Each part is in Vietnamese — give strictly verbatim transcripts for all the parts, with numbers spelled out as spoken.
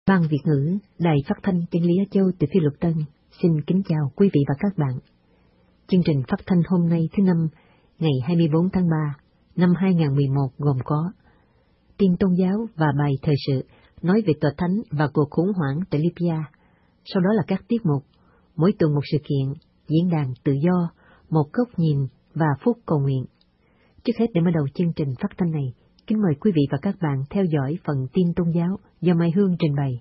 Ban Việt ngữ, Đài Phát thanh Chân lý Á Châu từ Phi Luật Tân, xin kính chào quý vị và các bạn. Chương trình phát thanh hôm nay thứ năm, ngày hai mươi bốn tháng ba, năm hai nghìn không trăm mười một gồm có tin tôn giáo và bài thời sự nói về tòa thánh và cuộc khủng hoảng tại Libya. Sau đó là các tiết mục, mỗi tuần một sự kiện, diễn đàn tự do, một góc nhìn và phút cầu nguyện. Trước hết để mở đầu chương trình phát thanh này, kính mời quý vị và các bạn theo dõi phần tin tôn giáo do Mai Hương trình bày.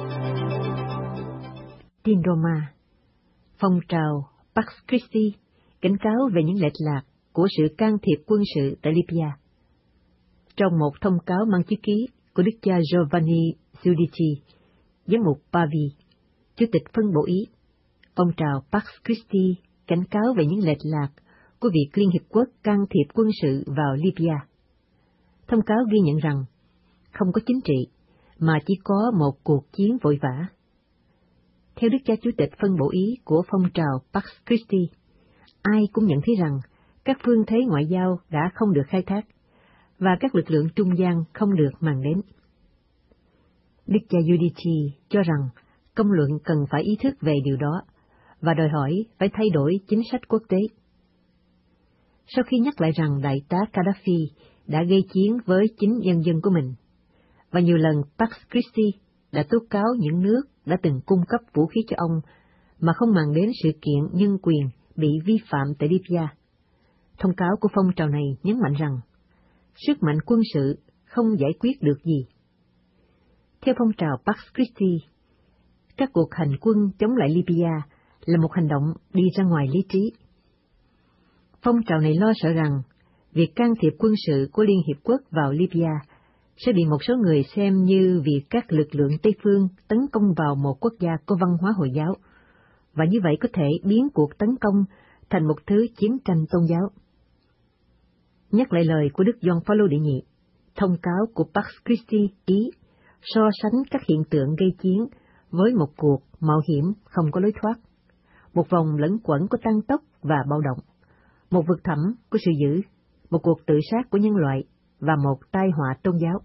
Tin Roma. Phong trào Pax Christi cảnh cáo về những lệch lạc của sự can thiệp quân sự tại Libya. Trong một thông cáo mang chữ ký của đức cha Giovanni Giudici, giám mục Pavi, chủ tịch phân bộ Ý, phong trào Pax Christi cảnh cáo về những lệch lạc của việc Liên Hiệp Quốc can thiệp quân sự vào Libya. Thông cáo ghi nhận rằng không có chính trị, mà chỉ có một cuộc chiến vội vã. Theo đức cha chủ tịch phân bộ Ý của phong trào Pax Christi, ai cũng nhận thấy rằng các phương thế ngoại giao đã không được khai thác, và các lực lượng trung gian không được màng đến. Đức cha Giudici cho rằng công luận cần phải ý thức về điều đó, và đòi hỏi phải thay đổi chính sách quốc tế. Sau khi nhắc lại rằng đại tá Gaddafi đã gây chiến với chính nhân dân của mình, và nhiều lần Pax Christi đã tố cáo những nước đã từng cung cấp vũ khí cho ông mà không màng đến sự kiện nhân quyền bị vi phạm tại Libya, thông cáo của phong trào này nhấn mạnh rằng sức mạnh quân sự không giải quyết được gì. Theo phong trào Pax Christi, các cuộc hành quân chống lại Libya là một hành động đi ra ngoài lý trí. Phong trào này lo sợ rằng việc can thiệp quân sự của Liên Hiệp Quốc vào Libya sẽ bị một số người xem như việc các lực lượng Tây phương tấn công vào một quốc gia có văn hóa Hồi giáo, và như vậy có thể biến cuộc tấn công thành một thứ chiến tranh tôn giáo. Nhắc lại lời của Đức Gioan Phaolô đệ nhị, thông cáo của Pax Christi Ý so sánh các hiện tượng gây chiến với một cuộc mạo hiểm không có lối thoát, một vòng lẫn quẩn của tăng tốc và bạo động, một vực thẳm của sự dữ, một cuộc tự sát của nhân loại và một tai họa tôn giáo.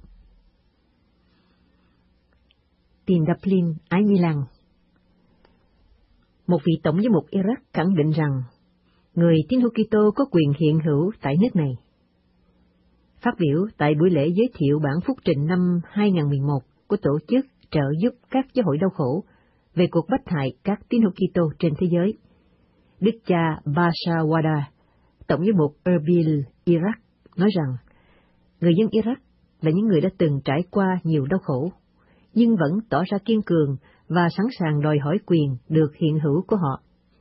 Tin Dublin, Ái Milan. Một vị tổng giám mục Iraq khẳng định rằng người tín hữu Kitô có quyền hiện hữu tại nước này. Phát biểu tại buổi lễ giới thiệu bản phúc trình năm hai nghìn không trăm mười một của tổ chức trợ giúp các giáo hội đau khổ về cuộc bách hại các tín hữu Kitô trên thế giới, đức cha Bashar Wada, tổng giám mục Erbil, Iraq, nói rằng người dân Iraq là những người đã từng trải qua nhiều đau khổ, nhưng vẫn tỏ ra kiên cường và sẵn sàng đòi hỏi quyền được hiện hữu của họ.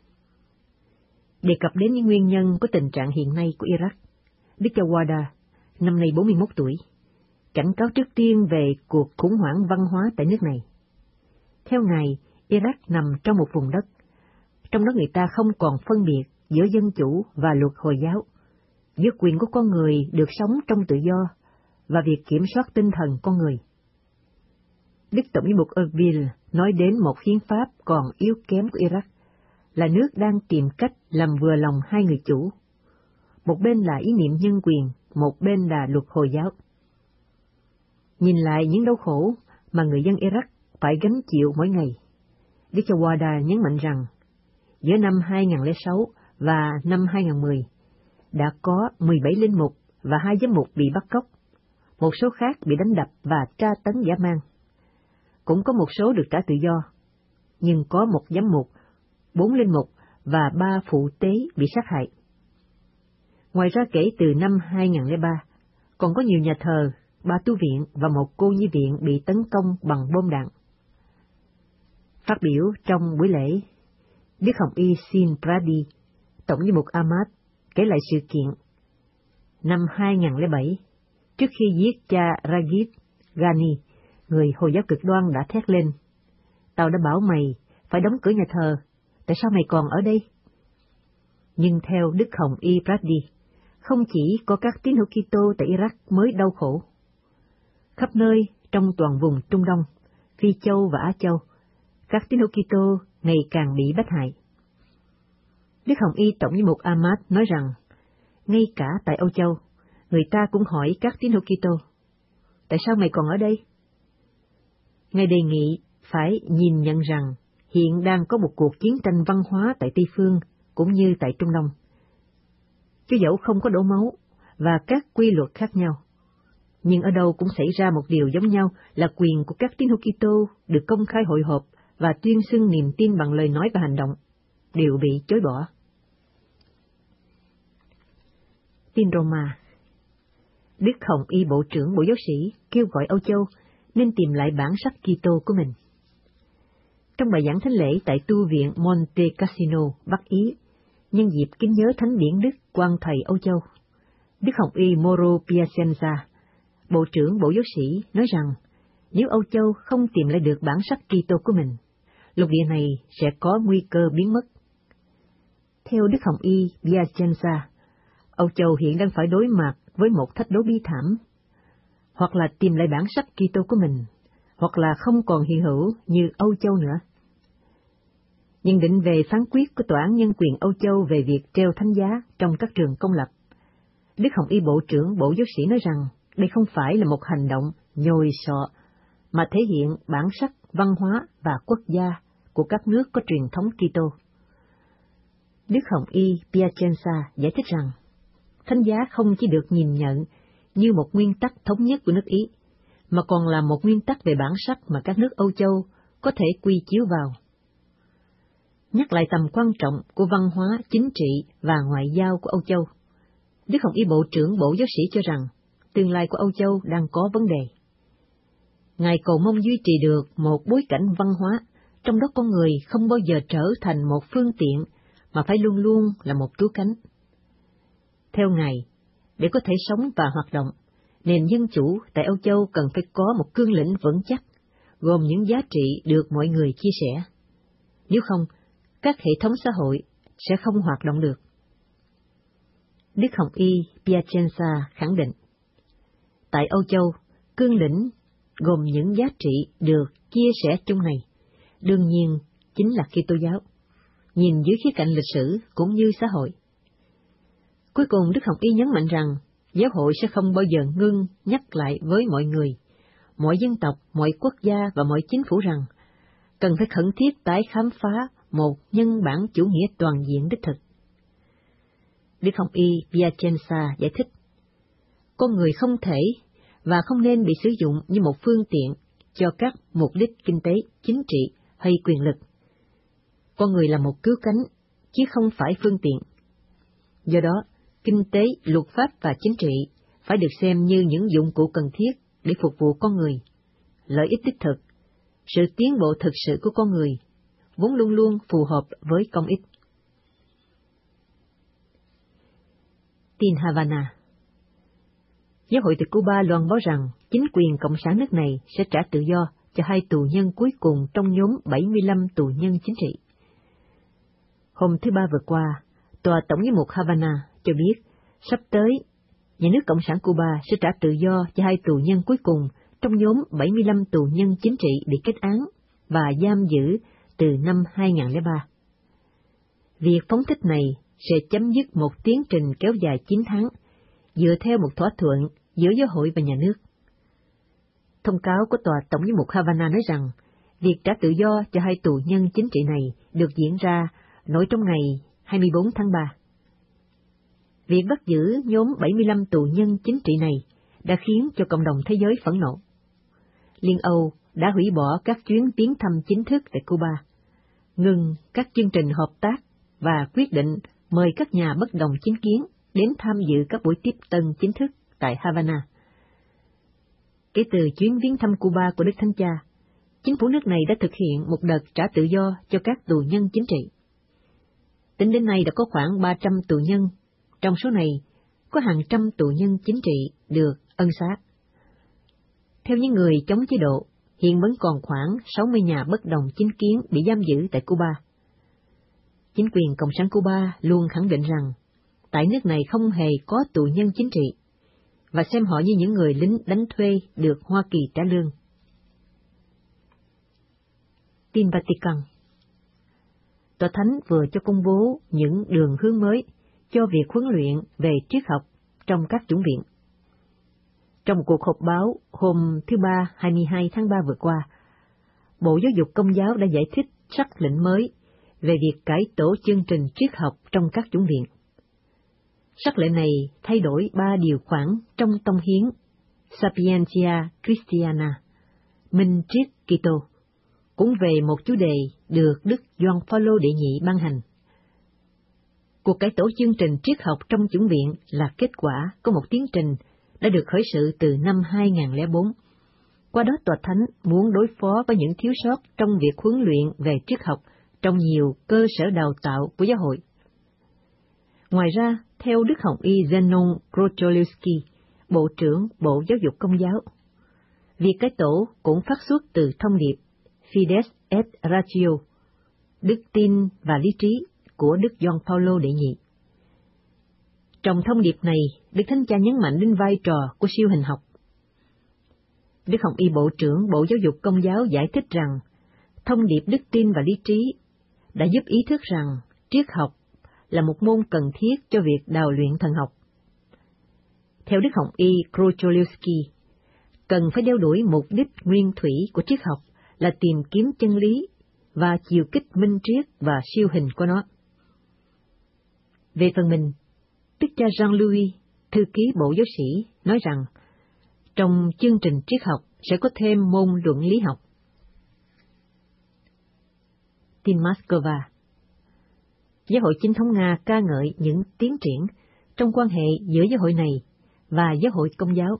Đề cập đến những nguyên nhân của tình trạng hiện nay của Iraq, đức cha Wada, năm nay bốn mươi mốt tuổi, cảnh cáo trước tiên về cuộc khủng hoảng văn hóa tại nước này. Theo Ngài, Iraq nằm trong một vùng đất, trong đó người ta không còn phân biệt giữa dân chủ và luật Hồi giáo, giữa quyền của con người được sống trong tự do và việc kiểm soát tinh thần con người. Đức Tổng giám mục Erbil nói đến một hiến pháp còn yếu kém của Iraq, là nước đang tìm cách làm vừa lòng hai người chủ. Một bên là ý niệm nhân quyền, một bên là luật Hồi giáo. Nhìn lại những đau khổ mà người dân Iraq phải gánh chịu mỗi ngày, Đức cha Wada nhấn mạnh rằng giữa năm hai nghìn không trăm lẻ sáu và năm hai nghìn không trăm mười đã có mười bảy linh mục và hai giám mục bị bắt cóc, một số khác bị đánh đập và tra tấn dã man. Cũng có một số được trả tự do, nhưng có một giám mục, bốn linh mục và ba phụ tế bị sát hại. Ngoài ra kể từ năm hai nghìn không trăm lẻ ba, còn có nhiều nhà thờ, ba tu viện và một cô nhi viện bị tấn công bằng bom đạn. Phát biểu trong buổi lễ, Đức Hồng Y Sin Pradi, tổng giám mục Ahmad, kể lại sự kiện. Năm hai nghìn không trăm lẻ bảy, trước khi giết cha Rajiv Ghani, người Hồi giáo cực đoan đã thét lên: "Tao đã bảo mày phải đóng cửa nhà thờ, tại sao mày còn ở đây?" Nhưng theo Đức Hồng Y Pradi, không chỉ có các tín hữu Kitô tại Iraq mới đau khổ. Khắp nơi trong toàn vùng Trung Đông, Phi Châu và Á Châu, các tín hữu Kitô ngày càng bị bách hại. Đức Hồng Y tổng giám mục Ahmad nói rằng, ngay cả tại Âu Châu, người ta cũng hỏi các tín hữu Kitô: "Tại sao mày còn ở đây?" Ngài đề nghị phải nhìn nhận rằng hiện đang có một cuộc chiến tranh văn hóa tại Tây Phương cũng như tại Trung Đông. Chứ dẫu không có đổ máu và các quy luật khác nhau, nhưng ở đâu cũng xảy ra một điều giống nhau là quyền của các tín hữu Kitô được công khai hội họp và tuyên xưng niềm tin bằng lời nói và hành động đều bị chối bỏ. Tin Roma. Đức Hồng Y Bộ trưởng Bộ Giáo sĩ kêu gọi Âu Châu nên tìm lại bản sắc Kitô của mình. Trong bài giảng thánh lễ tại tu viện Monte Cassino, Bắc Ý, nhân dịp kính nhớ Thánh Điển Đức Quan Thầy Âu Châu, Đức Hồng Y Mauro Piacenza, Bộ trưởng Bộ Giáo sĩ, nói rằng nếu Âu Châu không tìm lại được bản sắc Kitô của mình, lục địa này sẽ có nguy cơ biến mất. Theo Đức Hồng Y Piacenza, Âu Châu hiện đang phải đối mặt với một thách đố bi thảm, hoặc là tìm lại bản sắc Kitô của mình, hoặc là không còn hiện hữu như Âu Châu nữa. Nhận định về phán quyết của Tòa án Nhân quyền Âu Châu về việc treo thánh giá trong các trường công lập, Đức Hồng Y Bộ trưởng Bộ Giáo sĩ nói rằng đây không phải là một hành động nhồi sọ, mà thể hiện bản sắc văn hóa và quốc gia của các nước có truyền thống Kitô. Đức Hồng Y Piacenza giải thích rằng thánh giá không chỉ được nhìn nhận như một nguyên tắc thống nhất của nước Ý, mà còn là một nguyên tắc về bản sắc mà các nước Âu Châu có thể quy chiếu vào. Nhắc lại tầm quan trọng của văn hóa, chính trị và ngoại giao của Âu Châu, Đức Hồng Y Bộ trưởng Bộ Giáo sĩ cho rằng tương lai của Âu Châu đang có vấn đề. Ngài cầu mong duy trì được một bối cảnh văn hóa, trong đó con người không bao giờ trở thành một phương tiện, mà phải luôn luôn là một cứu cánh. Theo Ngài, để có thể sống và hoạt động, nền dân chủ tại Âu Châu cần phải có một cương lĩnh vững chắc, gồm những giá trị được mọi người chia sẻ. Nếu không, các hệ thống xã hội sẽ không hoạt động được. Đức Hồng Y Piacenza khẳng định, tại Âu Châu, cương lĩnh gồm những giá trị được chia sẻ chung này, đương nhiên chính là Kitô giáo, nhìn dưới khía cạnh lịch sử cũng như xã hội. Cuối cùng, Đức Hồng Y nhấn mạnh rằng giáo hội sẽ không bao giờ ngưng nhắc lại với mọi người, mọi dân tộc, mọi quốc gia và mọi chính phủ rằng cần phải khẩn thiết tái khám phá một nhân bản chủ nghĩa toàn diện đích thực. Đức Hồng Y Piacenza giải thích, con người không thể và không nên bị sử dụng như một phương tiện cho các mục đích kinh tế, chính trị hay quyền lực. Con người là một cứu cánh, chứ không phải phương tiện. Do đó, kinh tế, luật pháp và chính trị phải được xem như những dụng cụ cần thiết để phục vụ con người. Lợi ích đích thực, sự tiến bộ thực sự của con người, vốn luôn luôn phù hợp với công ích. Tin Havana. Giáo hội từ Cuba loan báo rằng chính quyền cộng sản nước này sẽ trả tự do cho hai tù nhân cuối cùng trong nhóm bảy mươi lăm tù nhân chính trị. Hôm thứ Ba vừa qua, Tòa Tổng giám mục Havana cho biết sắp tới, nhà nước Cộng sản Cuba sẽ trả tự do cho hai tù nhân cuối cùng trong nhóm bảy mươi lăm tù nhân chính trị bị kết án và giam giữ từ năm hai không không ba. Việc phóng thích này sẽ chấm dứt một tiến trình kéo dài chín tháng, dựa theo một thỏa thuận giữa giáo hội và nhà nước. Thông cáo của Tòa Tổng giám mục Havana nói rằng, việc trả tự do cho hai tù nhân chính trị này được diễn ra nổi trong ngày hai mươi bốn tháng ba. Việc bắt giữ nhóm bảy mươi lăm tù nhân chính trị này đã khiến cho cộng đồng thế giới phẫn nộ. Liên Âu đã hủy bỏ các chuyến viếng thăm chính thức tại Cuba, ngừng các chương trình hợp tác và quyết định mời các nhà bất đồng chính kiến đến tham dự các buổi tiếp tân chính thức tại Havana. Kể từ chuyến viếng thăm Cuba của Đức Thánh Cha, chính phủ nước này đã thực hiện một đợt trả tự do cho các tù nhân chính trị. Tính đến nay đã có khoảng ba trăm tù nhân, trong số này có hàng trăm tù nhân chính trị được ân xá. Theo những người chống chế độ, hiện vẫn còn khoảng sáu mươi nhà bất đồng chính kiến bị giam giữ tại Cuba. Chính quyền Cộng sản Cuba luôn khẳng định rằng tại nước này không hề có tù nhân chính trị, và xem họ như những người lính đánh thuê được Hoa Kỳ trả lương. Tin Vatican. Tòa Thánh vừa cho công bố những đường hướng mới cho việc huấn luyện về triết học trong các chủng viện. Trong một cuộc họp báo hôm thứ Ba hai mươi hai tháng ba vừa qua, Bộ Giáo dục Công giáo đã giải thích sắc lệnh mới về việc cải tổ chương trình triết học trong các chủng viện. Sắc lệnh này thay đổi ba điều khoản trong Tông Hiến Sapientia Christiana, Minh triết Kitô, cũng về một chủ đề được Đức Gioan Phaolô đệ nhị ban hành. Cuộc cải tổ chương trình triết học trong chủng viện là kết quả của một tiến trình đã được khởi sự từ năm hai nghìn không trăm lẻ bốn. Qua đó Tòa Thánh muốn đối phó với những thiếu sót trong việc huấn luyện về triết học trong nhiều cơ sở đào tạo của giáo hội. Ngoài ra, theo Đức Hồng Y Zenon Krocholewski, Bộ trưởng Bộ Giáo dục Công giáo, việc cải tổ cũng phát xuất từ thông điệp Fides et Ratio, đức tin và lý trí của Đức Gioan Phaolô đệ nhị. Trong thông điệp này, Đức Thánh Cha nhấn mạnh đến vai trò của siêu hình học. Đức Hồng Y Bộ trưởng Bộ Giáo dục Công giáo giải thích rằng, thông điệp đức tin và lý trí đã giúp ý thức rằng triết học là một môn cần thiết cho việc đào luyện thần học. Theo Đức Hồng Y Krocholewski, cần phải đeo đuổi mục đích nguyên thủy của triết học là tìm kiếm chân lý và chiều kích minh triết và siêu hình của nó. Về phần mình, Đức cha Jean-Louis, thư ký Bộ Giáo sĩ, nói rằng trong chương trình triết học sẽ có thêm môn luận lý học. Tin Moscow. Giáo hội Chính thống Nga ca ngợi những tiến triển trong quan hệ giữa giáo hội này và giáo hội Công giáo.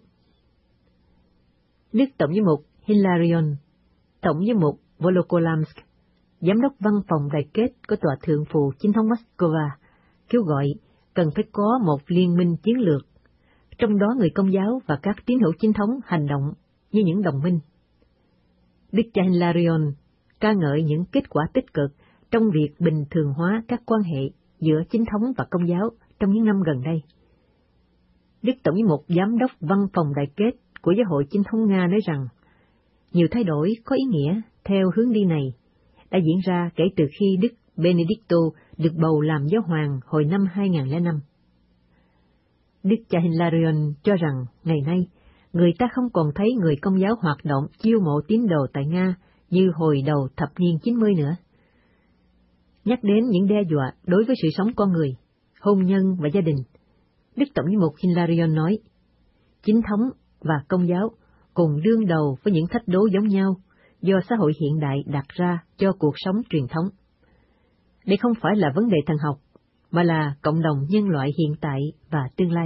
Đức Tổng giám mục Hilarion, Tổng giám mục Volokolamsk, Giám đốc Văn phòng Đại kết của Tòa Thượng phụ Chính thống Moscow, kêu gọi cần phải có một liên minh chiến lược, trong đó người Công giáo và các tín hữu chính thống hành động như những đồng minh. Đức cha Hilarion ca ngợi những kết quả tích cực trong việc bình thường hóa các quan hệ giữa chính thống và Công giáo trong những năm gần đây. Đức Tổng giám mục Giám đốc Văn phòng Đại kết của Giáo hội Chính thống Nga nói rằng, nhiều thay đổi có ý nghĩa theo hướng đi này đã diễn ra kể từ khi Đức Benedicto được bầu làm giáo hoàng hồi năm hai nghìn không trăm lẻ năm. Đức cha Hilarion cho rằng ngày nay, người ta không còn thấy người Công giáo hoạt động chiêu mộ tín đồ tại Nga như hồi đầu thập niên chín mươi nữa. Nhắc đến những đe dọa đối với sự sống con người, hôn nhân và gia đình, Đức Tổng giám mục Hilarion nói, chính thống và Công giáo cùng đương đầu với những thách đố giống nhau do xã hội hiện đại đặt ra cho cuộc sống truyền thống. Đây không phải là vấn đề thần học, mà là cộng đồng nhân loại hiện tại và tương lai.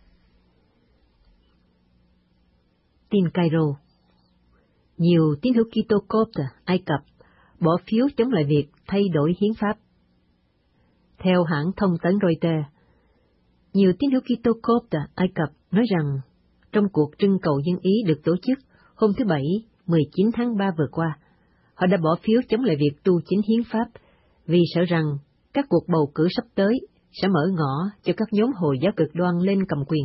Tin Cairo. Nhiều tín hữu Kitô Copte Ai Cập bỏ phiếu chống lại việc thay đổi hiến pháp. Theo hãng thông tấn Reuters, nhiều tín hữu Kitô Copte Ai Cập nói rằng trong cuộc trưng cầu dân Ý được tổ chức hôm thứ Bảy, mười chín tháng ba vừa qua, họ đã bỏ phiếu chống lại việc tu chính hiến pháp vì sợ rằng các cuộc bầu cử sắp tới sẽ mở ngõ cho các nhóm Hồi giáo cực đoan lên cầm quyền.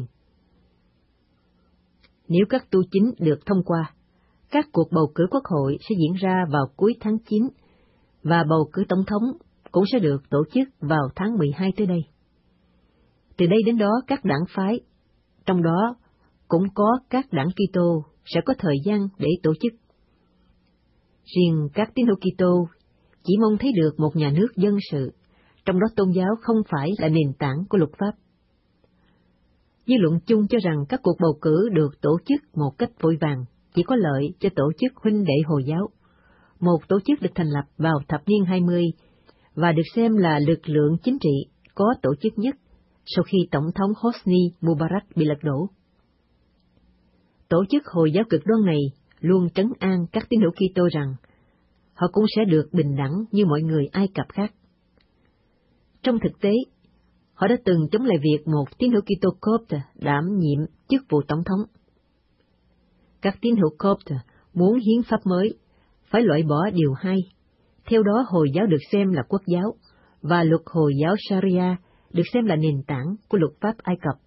Nếu các tu chính được thông qua, các cuộc bầu cử quốc hội sẽ diễn ra vào cuối tháng chín và bầu cử tổng thống cũng sẽ được tổ chức vào tháng mười hai tới đây. Từ đây đến đó các đảng phái, trong đó cũng có các đảng Kitô sẽ có thời gian để tổ chức. Riêng các tín hữu Kitô chỉ mong thấy được một nhà nước dân sự, trong đó tôn giáo không phải là nền tảng của luật pháp. Dư luận chung cho rằng các cuộc bầu cử được tổ chức một cách vội vàng chỉ có lợi cho tổ chức huynh đệ Hồi giáo, một tổ chức được thành lập vào thập niên hai mươi và được xem là lực lượng chính trị có tổ chức nhất sau khi Tổng thống Hosni Mubarak bị lật đổ. Tổ chức Hồi giáo cực đoan này luôn trấn an các tín hữu Kitô rằng họ cũng sẽ được bình đẳng như mọi người Ai Cập khác. Trong thực tế, họ đã từng chống lại việc một tín hữu Kitô Copte đảm nhiệm chức vụ tổng thống. Các tín hữu Copte muốn hiến pháp mới phải loại bỏ điều hai, theo đó Hồi giáo được xem là quốc giáo, và luật Hồi giáo Sharia được xem là nền tảng của luật pháp Ai Cập.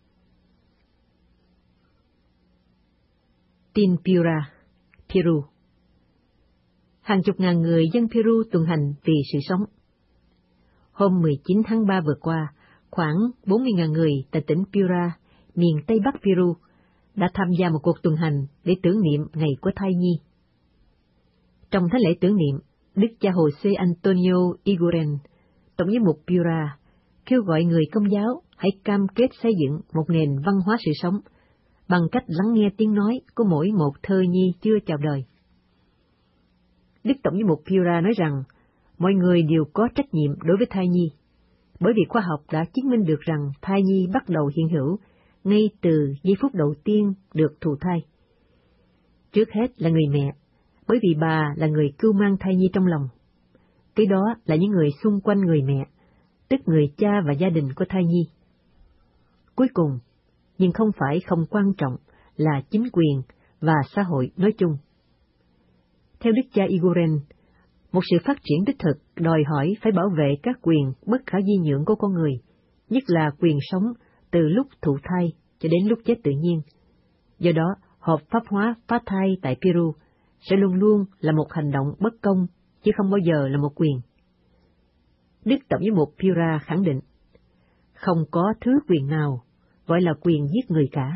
Tin Piura, Peru. Hàng chục ngàn người dân Peru tuần hành vì sự sống. Hôm mười chín tháng ba vừa qua, khoảng bốn mươi nghìn người tại tỉnh Piura, miền Tây Bắc Peru, đã tham gia một cuộc tuần hành để tưởng niệm ngày của thai nhi. Trong thánh lễ tưởng niệm, Đức cha Jose Antonio Iguren, tổng giám mục Piura, kêu gọi người Công giáo hãy cam kết xây dựng một nền văn hóa sự sống bằng cách lắng nghe tiếng nói của mỗi một thơ nhi chưa chào đời. Đức tổng giám mục Piura nói rằng mọi người đều có trách nhiệm đối với thai nhi, bởi vì khoa học đã chứng minh được rằng thai nhi bắt đầu hiện hữu ngay từ giây phút đầu tiên được thụ thai. Trước hết là người mẹ, bởi vì bà là người cưu mang thai nhi trong lòng. Cái đó là những người xung quanh người mẹ, tức người cha và gia đình của thai nhi. Cuối cùng, nhưng không phải không quan trọng, là chính quyền và xã hội nói chung. Theo Đức cha Iguren, một sự phát triển đích thực đòi hỏi phải bảo vệ các quyền bất khả di nhượng của con người, nhất là quyền sống từ lúc thụ thai cho đến lúc chết tự nhiên. Do đó, hợp pháp hóa phá thai tại Peru sẽ luôn luôn là một hành động bất công, chứ không bao giờ là một quyền. Đức tổng giám mục Piura khẳng định, không có thứ quyền nào gọi là quyền giết người cả.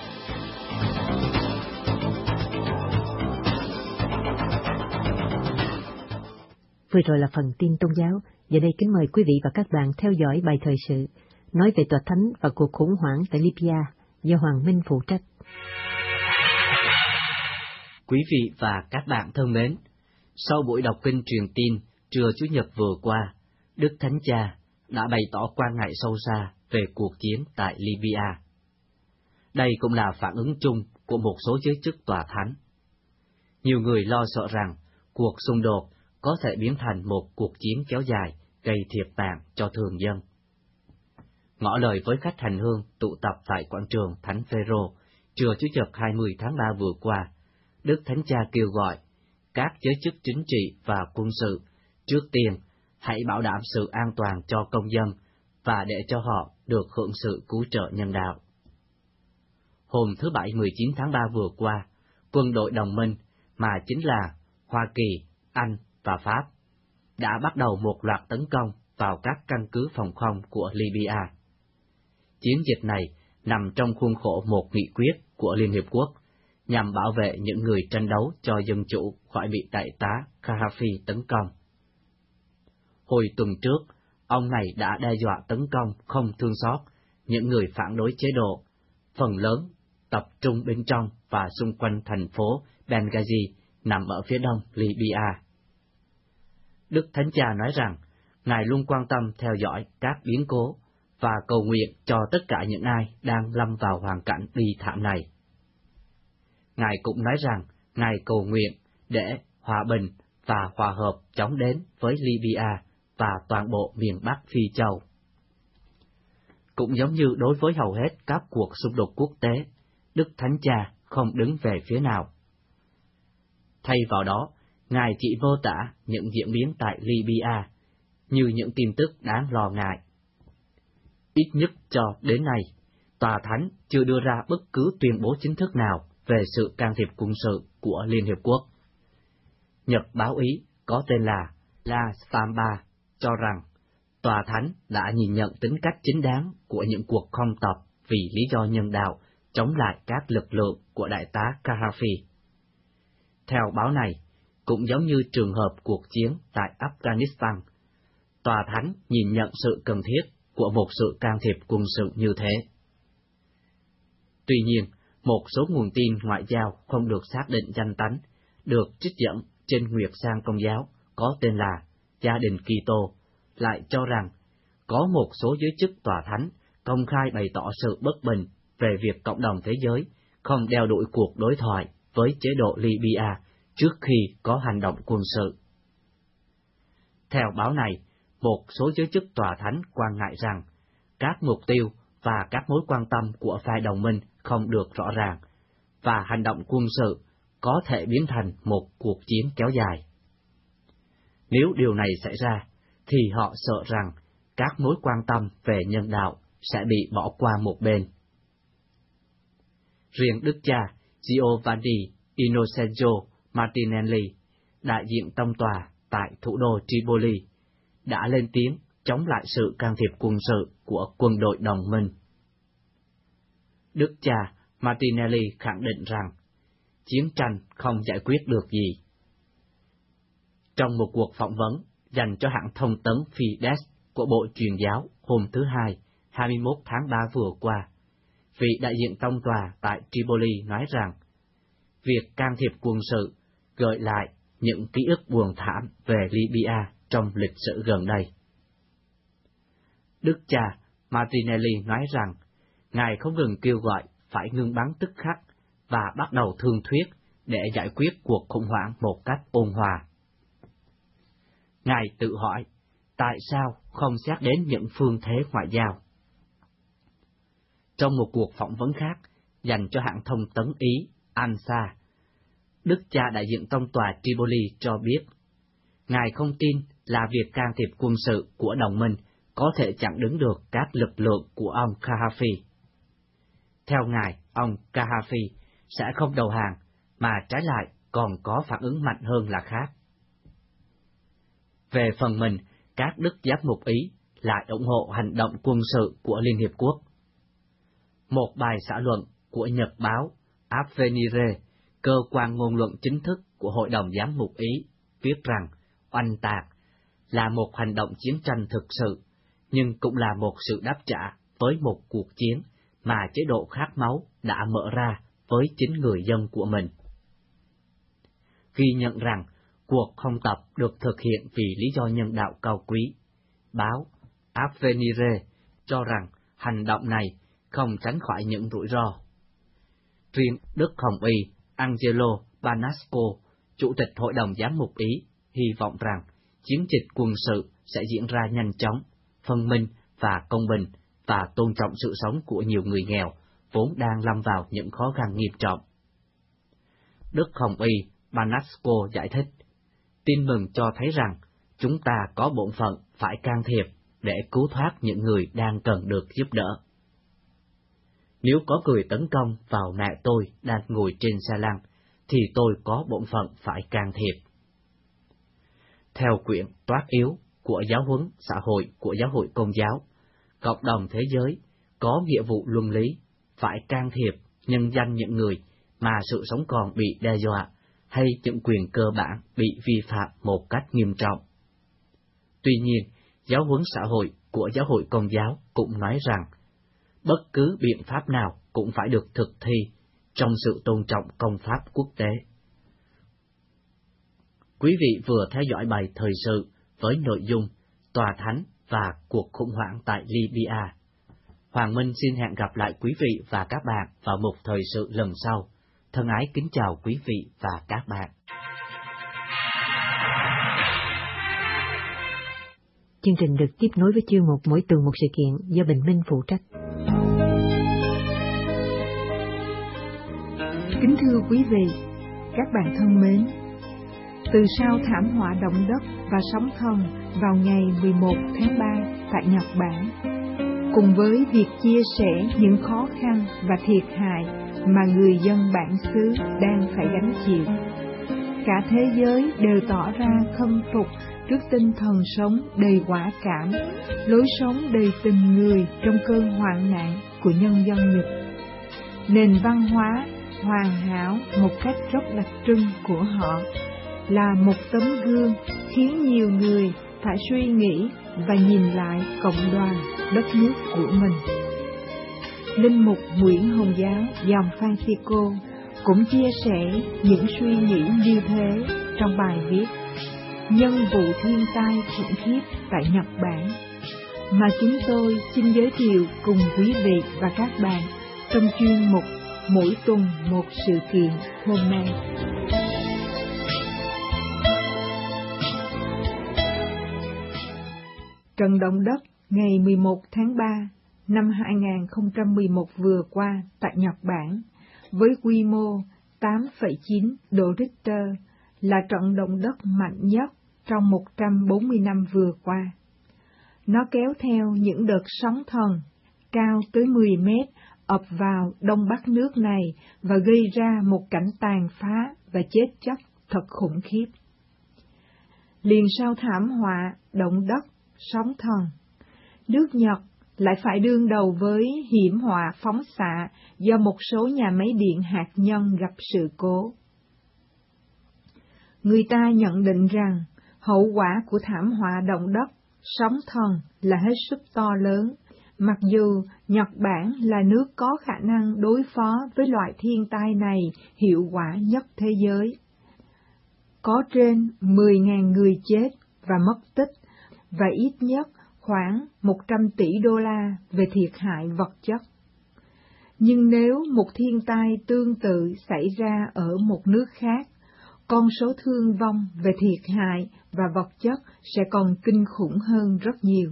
Vừa rồi là phần tin tôn giáo. Giờ đây kính mời quý vị và các bạn theo dõi bài thời sự nói về tòa thánh và cuộc khủng hoảng tại Libya do Hoàng Minh phụ trách. Quý vị và các bạn thân mến, sau buổi đọc kinh truyền tin trưa Chủ nhật vừa qua, Đức Thánh Cha đã bày tỏ quan ngại sâu xa về cuộc chiến tại Libya. Đây cũng là phản ứng chung của một số giới chức tòa thánh. Nhiều người lo sợ rằng cuộc xung đột có thể biến thành một cuộc chiến kéo dài, gây thiệt mạng cho thường dân. Ngỏ lời với khách hành hương tụ tập tại quảng trường Thánh Phêrô trưa Chủ nhật hai mươi tháng ba vừa qua, Đức Thánh Cha kêu gọi các giới chức chính trị và quân sự trước tiên hãy bảo đảm sự an toàn cho công dân và để cho họ được hưởng sự cứu trợ nhân đạo. Hôm thứ Bảy mười chín tháng ba vừa qua, quân đội đồng minh mà chính là Hoa Kỳ, Anh và Pháp đã bắt đầu một loạt tấn công vào các căn cứ phòng không của Libya. Chiến dịch này nằm trong khuôn khổ một nghị quyết của Liên Hiệp Quốc nhằm bảo vệ những người tranh đấu cho dân chủ khỏi bị đại tá Gaddafi tấn công. Hồi tuần trước, ông này đã đe dọa tấn công không thương xót những người phản đối chế độ, phần lớn tập trung bên trong và xung quanh thành phố Benghazi nằm ở phía đông Libya. Đức Thánh Cha nói rằng, Ngài luôn quan tâm theo dõi các biến cố và cầu nguyện cho tất cả những ai đang lâm vào hoàn cảnh bi thảm này. Ngài cũng nói rằng, Ngài cầu nguyện để hòa bình và hòa hợp chóng đến với Libya và toàn bộ miền Bắc Phi Châu. Cũng giống như đối với hầu hết các cuộc xung đột quốc tế, Đức Thánh Cha không đứng về phía nào. Thay vào đó, Ngài chỉ mô tả những diễn biến tại Libya như những tin tức đáng lo ngại. Ít nhất cho đến nay, Tòa Thánh chưa đưa ra bất cứ tuyên bố chính thức nào về sự can thiệp quân sự của Liên Hiệp Quốc. Nhật báo Ý có tên là La Stampa cho rằng Tòa Thánh đã nhìn nhận tính cách chính đáng của những cuộc không tập vì lý do nhân đạo chống lại các lực lượng của đại tá Gaddafi. Theo báo này, cũng giống như trường hợp cuộc chiến tại Afghanistan, Tòa Thánh nhìn nhận sự cần thiết của một sự can thiệp quân sự như thế. Tuy nhiên, một số nguồn tin ngoại giao không được xác định danh tánh, được trích dẫn trên Nguyệt Sang Công giáo có tên là Gia đình Kitô, lại cho rằng có một số giới chức Tòa Thánh công khai bày tỏ sự bất bình về việc cộng đồng thế giới không đeo đuổi cuộc đối thoại với chế độ Libya trước khi có hành động quân sự. Theo báo này, một số giới chức Tòa Thánh quan ngại rằng các mục tiêu và các mối quan tâm của phe đồng minh không được rõ ràng, và hành động quân sự có thể biến thành một cuộc chiến kéo dài. Nếu điều này xảy ra, thì họ sợ rằng các mối quan tâm về nhân đạo sẽ bị bỏ qua một bên. Riêng Đức cha Giovanni Innocenzo Martinelli, đại diện tông tòa tại thủ đô Tripoli, đã lên tiếng chống lại sự can thiệp quân sự của quân đội đồng minh. Đức cha Martinelli khẳng định rằng chiến tranh không giải quyết được gì. Trong một cuộc phỏng vấn dành cho hãng thông tấn Fides của Bộ Truyền giáo hôm thứ Hai, hai mươi mốt tháng ba vừa qua, vị đại diện tông tòa tại Tripoli nói rằng, việc can thiệp quân sự gợi lại những ký ức buồn thảm về Libya trong lịch sử gần đây. Đức cha Martinelli nói rằng, Ngài không ngừng kêu gọi phải ngưng bắn tức khắc và bắt đầu thương thuyết để giải quyết cuộc khủng hoảng một cách ôn hòa. Ngài tự hỏi, tại sao không xét đến những phương thế ngoại giao? Trong một cuộc phỏng vấn khác dành cho hãng thông tấn Ý Ansa, Đức cha đại diện tông tòa Tripoli cho biết, Ngài không tin là việc can thiệp quân sự của đồng minh có thể chặn đứng được các lực lượng của ông Gaddafi. Theo Ngài, ông Gaddafi sẽ không đầu hàng, mà trái lại còn có phản ứng mạnh hơn là khác. Về phần mình, các đức giám mục Ý lại ủng hộ hành động quân sự của Liên Hiệp Quốc. Một bài xã luận của nhật báo Avvenire, cơ quan ngôn luận chính thức của Hội đồng Giám mục Ý, viết rằng oanh tạc là một hành động chiến tranh thực sự, nhưng cũng là một sự đáp trả với một cuộc chiến mà chế độ khát máu đã mở ra với chính người dân của mình. Ghi nhận rằng cuộc không tập được thực hiện vì lý do nhân đạo cao quý, báo Avvenire cho rằng hành động này không tránh khỏi những rủi ro. Riêng Đức Hồng Y Angelo Banasco, Chủ tịch Hội đồng Giám mục Ý, hy vọng rằng chiến dịch quân sự sẽ diễn ra nhanh chóng, phân minh và công bình và tôn trọng sự sống của nhiều người nghèo vốn đang lâm vào những khó khăn nghiêm trọng. Đức Hồng Y Banasco giải thích, tin mừng cho thấy rằng chúng ta có bổn phận phải can thiệp để cứu thoát những người đang cần được giúp đỡ. Nếu có người tấn công vào mẹ tôi đang ngồi trên xe lăn, thì tôi có bổn phận phải can thiệp. Theo quyển Toát yếu của Giáo huấn xã hội của Giáo hội Công giáo, cộng đồng thế giới có nghĩa vụ luân lý phải can thiệp nhân danh những người mà sự sống còn bị đe dọa hay những quyền cơ bản bị vi phạm một cách nghiêm trọng. Tuy nhiên, Giáo huấn xã hội của Giáo hội Công giáo cũng nói rằng, bất cứ biện pháp nào cũng phải được thực thi trong sự tôn trọng công pháp quốc tế. Quý vị vừa theo dõi bài thời sự với nội dung Tòa Thánh và cuộc khủng hoảng tại Libya. Hoàng Minh xin hẹn gặp lại quý vị và các bạn vào một thời sự lần sau. Thân ái kính chào quý vị và các bạn. Chương trình được tiếp nối với chuyên mục Mỗi tuần một sự kiện do Bình Minh phụ trách. Kính thưa quý vị, các bạn thân mến, từ sau thảm họa động đất và sóng thần vào ngày mười một tháng ba tại Nhật Bản, cùng với việc chia sẻ những khó khăn và thiệt hại mà người dân bản xứ đang phải gánh chịu, cả thế giới đều tỏ ra khâm phục trước tinh thần sống đầy quả cảm, lối sống đầy tình người trong cơn hoạn nạn của nhân dân Nhật. Nền văn hóa hoàn hảo một cách rất đặc trưng của họ là một tấm gương khiến nhiều người phải suy nghĩ và nhìn lại cộng đoàn đất nước của mình. Linh mục Nguyễn Hồng Giáo dòng Francisco cũng chia sẻ những suy nghĩ như thế trong bài viết Nhân vụ thiên tai khủng khiếp tại Nhật Bản, mà chúng tôi xin giới thiệu cùng quý vị và các bạn trong chuyên mục Mỗi tuần một sự kiện hôm nay. Trận động đất ngày mười một tháng ba năm hai nghìn không trăm mười một vừa qua tại Nhật Bản với quy mô tám phẩy chín độ Richter là trận động đất mạnh nhất trong một trăm bốn mươi năm vừa qua. Nó kéo theo những đợt sóng thần cao tới mười mét ập vào đông bắc nước này và gây ra một cảnh tàn phá và chết chóc thật khủng khiếp. Liền sau thảm họa động đất, sóng thần, nước Nhật lại phải đương đầu với hiểm họa phóng xạ do một số nhà máy điện hạt nhân gặp sự cố. Người ta nhận định rằng Hậu quả của thảm họa động đất, sóng thần là hết sức to lớn, mặc dù Nhật Bản là nước có khả năng đối phó với loại thiên tai này hiệu quả nhất thế giới. Có trên mười nghìn người chết và mất tích, và ít nhất khoảng một trăm tỷ đô la về thiệt hại vật chất. Nhưng nếu một thiên tai tương tự xảy ra ở một nước khác, con số thương vong về thiệt hại và vật chất sẽ còn kinh khủng hơn rất nhiều.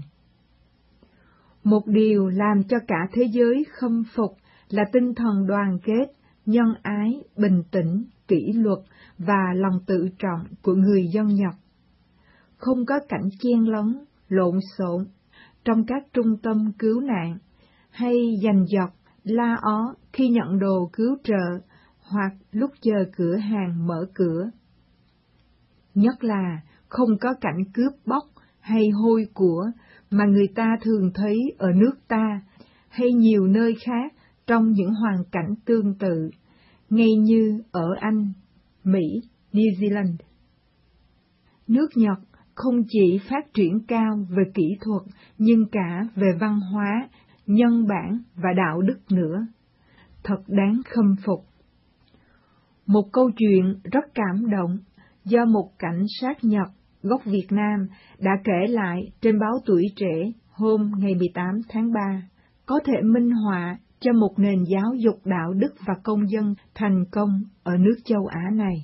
Một điều làm cho cả thế giới khâm phục là tinh thần đoàn kết, nhân ái, bình tĩnh, kỷ luật và lòng tự trọng của người dân Nhật. Không có cảnh chen lấn, lộn xộn trong các trung tâm cứu nạn, hay giành giật, la ó khi nhận đồ cứu trợ hoặc lúc chờ cửa hàng mở cửa. Nhất là không có cảnh cướp bóc hay hôi của mà người ta thường thấy ở nước ta hay nhiều nơi khác trong những hoàn cảnh tương tự, ngay như ở Anh, Mỹ, New Zealand. Nước Nhật không chỉ phát triển cao về kỹ thuật, nhưng cả về văn hóa, nhân bản và đạo đức nữa. Thật đáng khâm phục. Một câu chuyện rất cảm động do một cảnh sát Nhật gốc Việt Nam đã kể lại trên báo Tuổi Trẻ hôm ngày mười tám tháng ba, có thể minh họa cho một nền giáo dục đạo đức và công dân thành công ở nước châu Á này.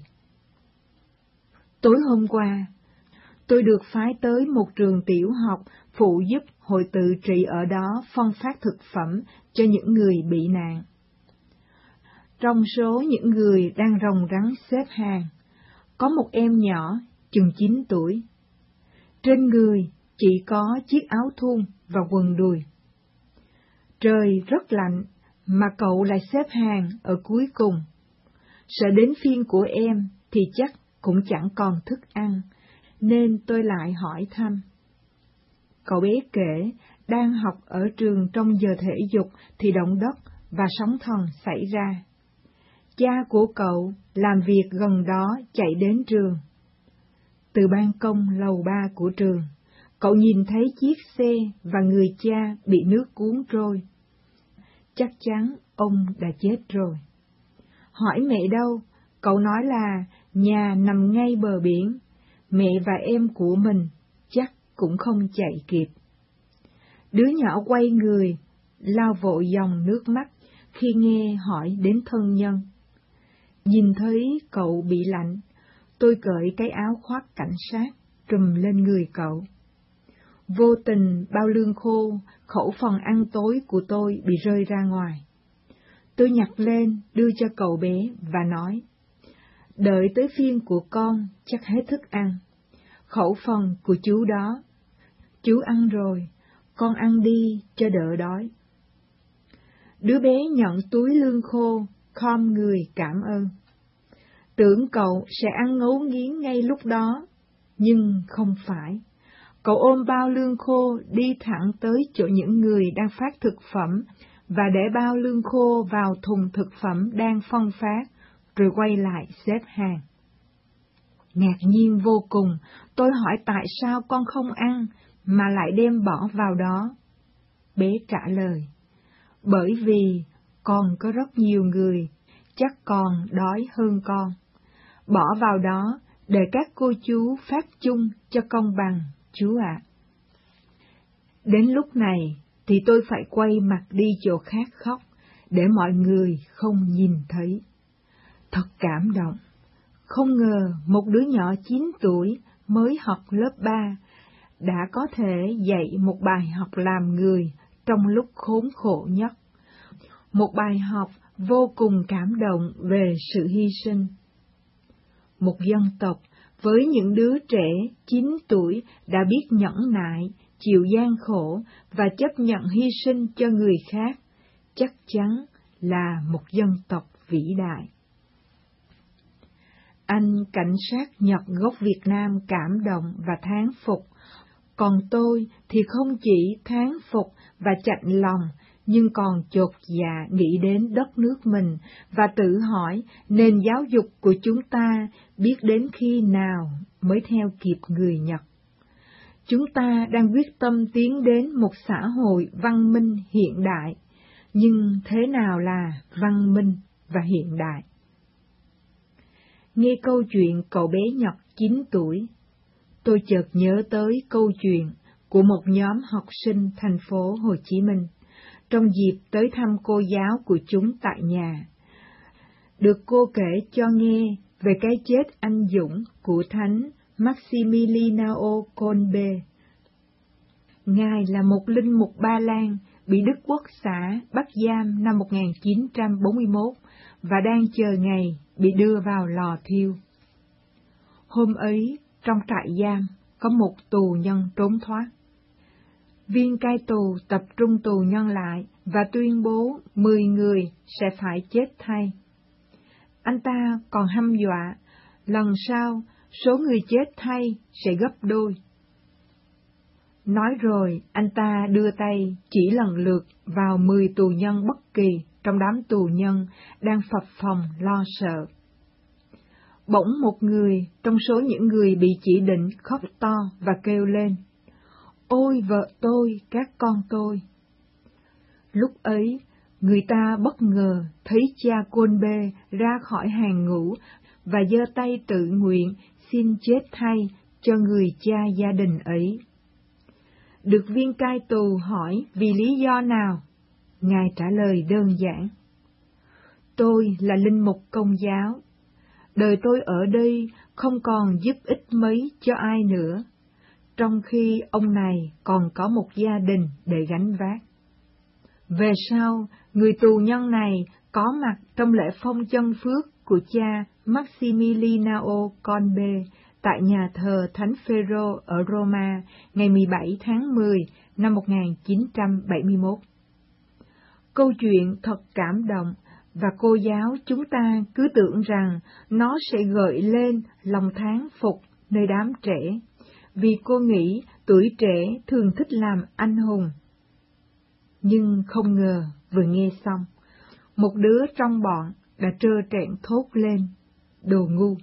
Tối hôm qua, tôi được phái tới một trường tiểu học phụ giúp hội tự trị ở đó phân phát thực phẩm cho những người bị nạn. Trong số những người đang ròng rắn xếp hàng, có một em nhỏ chừng chín tuổi. Trên người chỉ có chiếc áo thun và quần đùi. Trời rất lạnh mà cậu lại xếp hàng ở cuối cùng. Sợ đến phiên của em thì chắc cũng chẳng còn thức ăn, nên tôi lại hỏi thăm. Cậu bé kể đang học ở trường trong giờ thể dục thì động đất và sóng thần xảy ra. Cha của cậu làm việc gần đó chạy đến trường. Từ ban công lầu ba của trường, cậu nhìn thấy chiếc xe và người cha bị nước cuốn trôi. Chắc chắn ông đã chết rồi. Hỏi mẹ đâu, cậu nói là nhà nằm ngay bờ biển, mẹ và em của mình chắc cũng không chạy kịp. Đứa nhỏ quay người, lau vội dòng nước mắt khi nghe hỏi đến thân nhân. Nhìn thấy cậu bị lạnh, tôi cởi cái áo khoác cảnh sát trùm lên người cậu. Vô tình bao lương khô, khẩu phần ăn tối của tôi bị rơi ra ngoài. Tôi nhặt lên đưa cho cậu bé và nói, đợi tới phiên của con chắc hết thức ăn. Khẩu phần của chú đó. Chú ăn rồi, con ăn đi cho đỡ đói. Đứa bé nhận túi lương khô, khom người cảm ơn. Tưởng cậu sẽ ăn ngấu nghiến ngay lúc đó, nhưng không phải. Cậu ôm bao lương khô đi thẳng tới chỗ những người đang phát thực phẩm và để bao lương khô vào thùng thực phẩm đang phân phát, rồi quay lại xếp hàng. Ngạc nhiên vô cùng, tôi hỏi tại sao con không ăn mà lại đem bỏ vào đó. Bé trả lời, bởi vì còn có rất nhiều người chắc còn đói hơn con. Bỏ vào đó để các cô chú phát chung cho công bằng, chú ạ. À. Đến lúc này thì tôi phải quay mặt đi chỗ khác khóc, để mọi người không nhìn thấy. Thật cảm động. Không ngờ một đứa nhỏ chín tuổi mới học lớp ba đã có thể dạy một bài học làm người trong lúc khốn khổ nhất. Một bài học vô cùng cảm động về sự hy sinh. Một dân tộc với những đứa trẻ chín tuổi đã biết nhẫn nại, chịu gian khổ và chấp nhận hy sinh cho người khác, chắc chắn là một dân tộc vĩ đại. Anh cảnh sát Nhật gốc Việt Nam cảm động và thán phục, còn tôi thì không chỉ thán phục và chạnh lòng nhưng còn chột dạ nghĩ đến đất nước mình và tự hỏi nền giáo dục của chúng ta biết đến khi nào mới theo kịp người Nhật. Chúng ta đang quyết tâm tiến đến một xã hội văn minh hiện đại, nhưng thế nào là văn minh và hiện đại? Nghe câu chuyện cậu bé Nhật chín tuổi, tôi chợt nhớ tới câu chuyện của một nhóm học sinh thành phố Hồ Chí Minh trong dịp tới thăm cô giáo của chúng tại nhà. Được cô kể cho nghe về cái chết anh dũng của Thánh Maximiliano Kolbe. Ngài là một linh mục Ba Lan bị Đức Quốc xã bắt giam năm một nghìn chín trăm bốn mươi mốt và đang chờ ngày bị đưa vào lò thiêu. Hôm ấy, trong trại giam, có một tù nhân trốn thoát. Viên cai tù tập trung tù nhân lại và tuyên bố mười người sẽ phải chết thay. Anh ta còn hăm dọa, lần sau số người chết thay sẽ gấp đôi. Nói rồi, anh ta đưa tay chỉ lần lượt vào mười tù nhân bất kỳ trong đám tù nhân đang phập phồng lo sợ. Bỗng một người trong số những người bị chỉ định khóc to và kêu lên: "Ôi vợ tôi, các con tôi!" Lúc ấy, người ta bất ngờ thấy cha Kolbe ra khỏi hàng ngũ và giơ tay tự nguyện xin chết thay cho người cha gia đình ấy. Được viên cai tù hỏi vì lý do nào, Ngài trả lời đơn giản: "Tôi là linh mục Công giáo. Đời tôi ở đây không còn giúp ích mấy cho ai nữa, trong khi ông này còn có một gia đình để gánh vác." Về sau, người tù nhân này có mặt trong lễ phong chân phước của cha Maximiliano Kolbe tại nhà thờ Thánh Phêrô ở Roma ngày mười bảy tháng mười năm một nghìn chín trăm bảy mươi mốt. Câu chuyện thật cảm động, và cô giáo chúng ta cứ tưởng rằng nó sẽ gợi lên lòng thán phục nơi đám trẻ, vì cô nghĩ tuổi trẻ thường thích làm anh hùng. Nhưng không ngờ vừa nghe xong, một đứa trong bọn đã trơ trẽn thốt lên: "Đồ ngu!"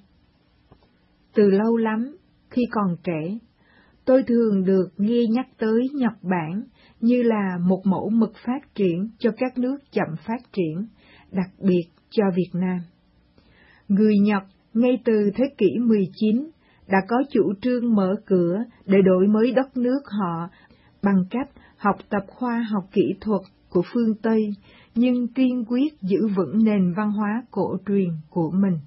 Từ lâu lắm, khi còn trẻ, tôi thường được nghe nhắc tới Nhật Bản như là một mẫu mực phát triển cho các nước chậm phát triển, đặc biệt cho Việt Nam. Người Nhật ngay từ thế kỷ mười chín đã có chủ trương mở cửa để đổi mới đất nước họ bằng cách học tập khoa học kỹ thuật của phương Tây, nhưng kiên quyết giữ vững nền văn hóa cổ truyền của mình.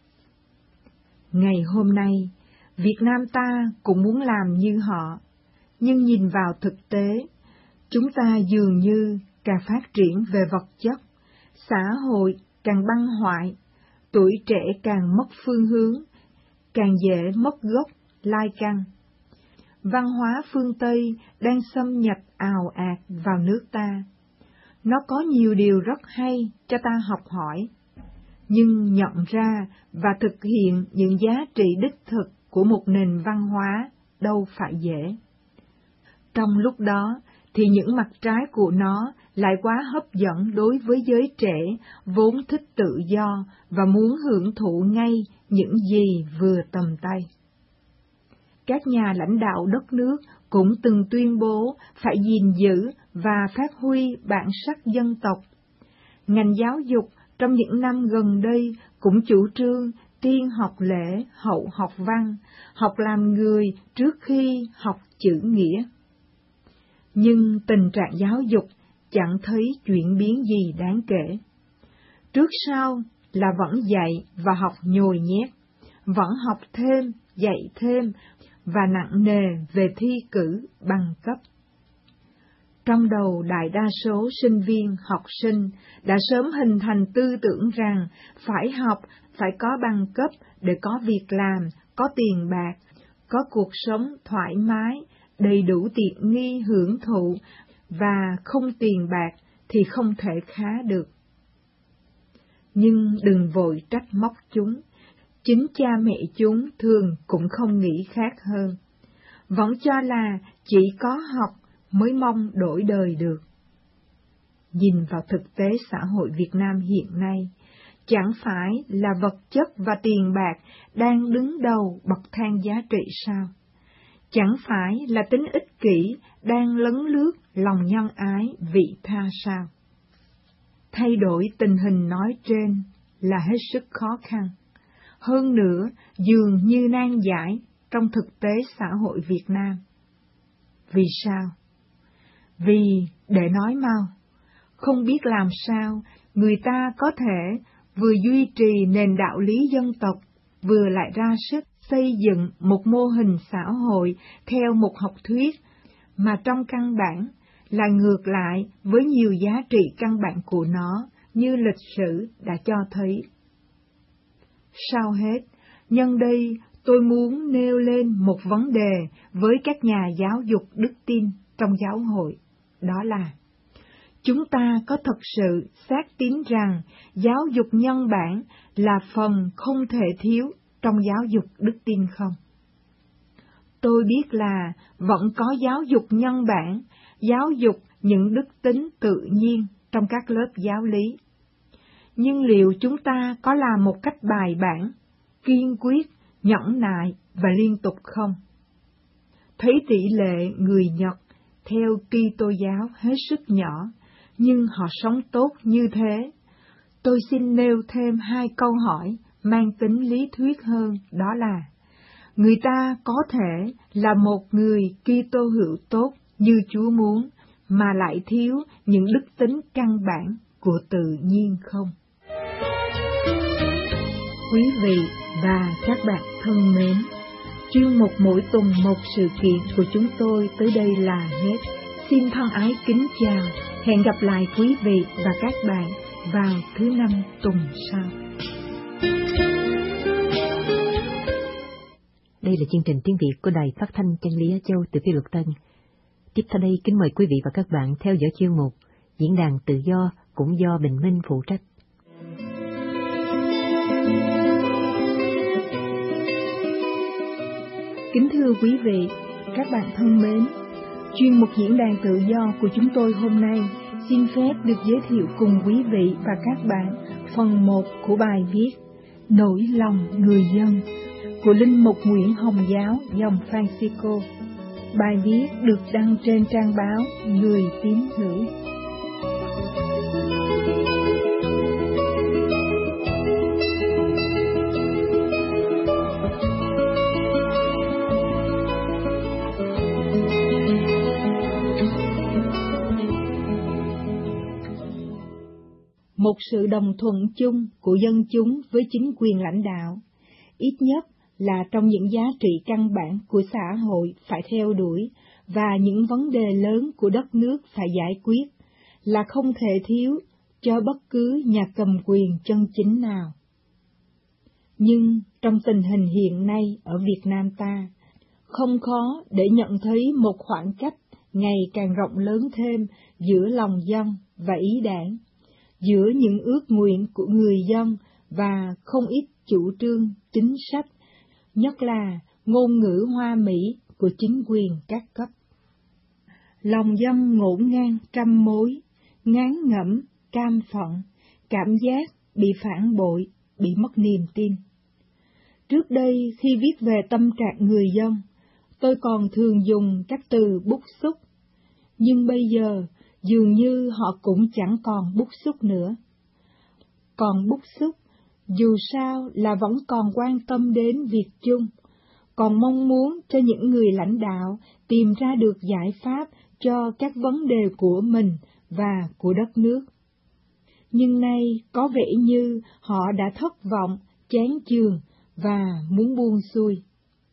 Ngày hôm nay, Việt Nam ta cũng muốn làm như họ, nhưng nhìn vào thực tế, chúng ta dường như càng phát triển về vật chất, xã hội càng băng hoại, tuổi trẻ càng mất phương hướng, càng dễ mất gốc, lai căn. Văn hóa phương Tây đang xâm nhập ào ạt vào nước ta. Nó có nhiều điều rất hay cho ta học hỏi, nhưng nhận ra và thực hiện những giá trị đích thực của một nền văn hóa đâu phải dễ. Trong lúc đó thì những mặt trái của nó lại quá hấp dẫn đối với giới trẻ vốn thích tự do và muốn hưởng thụ ngay những gì vừa tầm tay. Các nhà lãnh đạo đất nước cũng từng tuyên bố phải gìn giữ và phát huy bản sắc dân tộc. Ngành giáo dục trong những năm gần đây cũng chủ trương tiên học lễ, hậu học văn, học làm người trước khi học chữ nghĩa. Nhưng tình trạng giáo dục chẳng thấy chuyển biến gì đáng kể. Trước sau là vẫn dạy và học nhồi nhét, vẫn học thêm, dạy thêm, và nặng nề về thi cử bằng cấp. Trong đầu đại đa số sinh viên, học sinh đã sớm hình thành tư tưởng rằng phải học, phải có bằng cấp để có việc làm, có tiền bạc, có cuộc sống thoải mái, đầy đủ tiện nghi hưởng thụ, và không tiền bạc thì không thể khá được. Nhưng đừng vội trách móc chúng, chính cha mẹ chúng thường cũng không nghĩ khác hơn, vẫn cho là chỉ có học mới mong đổi đời được. nhìn vào thực tế xã hội Việt Nam hiện nay, chẳng phải là vật chất và tiền bạc đang đứng đầu bậc thang giá trị sao? Chẳng phải là tính ích kỷ đang lấn lướt lòng nhân ái vị tha sao? Thay đổi tình hình nói trên là hết sức khó khăn. Hơn nữa, dường như nan giải trong thực tế xã hội Việt Nam. Vì sao? Vì, để nói mau, không biết làm sao người ta có thể vừa duy trì nền đạo lý dân tộc, vừa lại ra sức xây dựng một mô hình xã hội theo một học thuyết mà trong căn bản là ngược lại với nhiều giá trị căn bản của nó như lịch sử đã cho thấy. Sau hết, nhân đây tôi muốn nêu lên một vấn đề với các nhà giáo dục đức tin trong giáo hội, đó là chúng ta có thật sự xác tín rằng giáo dục nhân bản là phần không thể thiếu trong giáo dục đức tin không? Tôi biết là vẫn có giáo dục nhân bản, giáo dục những đức tính tự nhiên trong các lớp giáo lý. Nhưng liệu chúng ta có làm một cách bài bản, kiên quyết, nhẫn nại và liên tục không? Thấy tỷ lệ người Nhật theo Kitô giáo hết sức nhỏ, nhưng họ sống tốt như thế. Tôi xin nêu thêm hai câu hỏi mang tính lý thuyết hơn, đó là: người ta có thể là một người Kitô hữu tốt như Chúa muốn, mà lại thiếu những đức tính căn bản của tự nhiên không? Quý vị và các bạn thân mến, chuyên mục mỗi tuần một sự kiện của chúng tôi tới đây là hết. Xin thân ái kính chào, hẹn gặp lại quý vị và các bạn vào thứ năm tuần sau. Đây là chương trình tiếng Việt của Đài Phát thanh Chân lý Á Châu từ Phi Luật Tân. Tiếp theo đây kính mời quý vị và các bạn theo dõi chuyên mục Diễn đàn Tự do cũng do Bình Minh phụ trách. Kính thưa quý vị, các bạn thân mến, chuyên mục Diễn đàn Tự do của chúng tôi hôm nay xin phép được giới thiệu cùng quý vị và các bạn phần một của bài viết Nỗi lòng người dân của Linh mục Nguyễn Hồng Giáo dòng Francisco. Bài viết được đăng trên trang báo Người Tín Hữu. Một sự đồng thuận chung của dân chúng với chính quyền lãnh đạo, ít nhất là trong những giá trị căn bản của xã hội phải theo đuổi và những vấn đề lớn của đất nước phải giải quyết, là không thể thiếu cho bất cứ nhà cầm quyền chân chính nào. Nhưng trong tình hình hiện nay ở Việt Nam ta, không khó để nhận thấy một khoảng cách ngày càng rộng lớn thêm giữa lòng dân và ý đảng, giữa những ước nguyện của người dân và không ít chủ trương, chính sách, nhất là ngôn ngữ hoa mỹ của chính quyền các cấp. Lòng dân ngổn ngang trăm mối, ngán ngẩm, cam phận, cảm giác bị phản bội, bị mất niềm tin. Trước đây khi viết về tâm trạng người dân, tôi còn thường dùng các từ bức xúc, nhưng bây giờ dường như họ cũng chẳng còn bức xúc nữa. Còn bức xúc, dù sao là vẫn còn quan tâm đến việc chung, còn mong muốn cho những người lãnh đạo tìm ra được giải pháp cho các vấn đề của mình và của đất nước. Nhưng nay có vẻ như họ đã thất vọng, chán chường và muốn buông xuôi.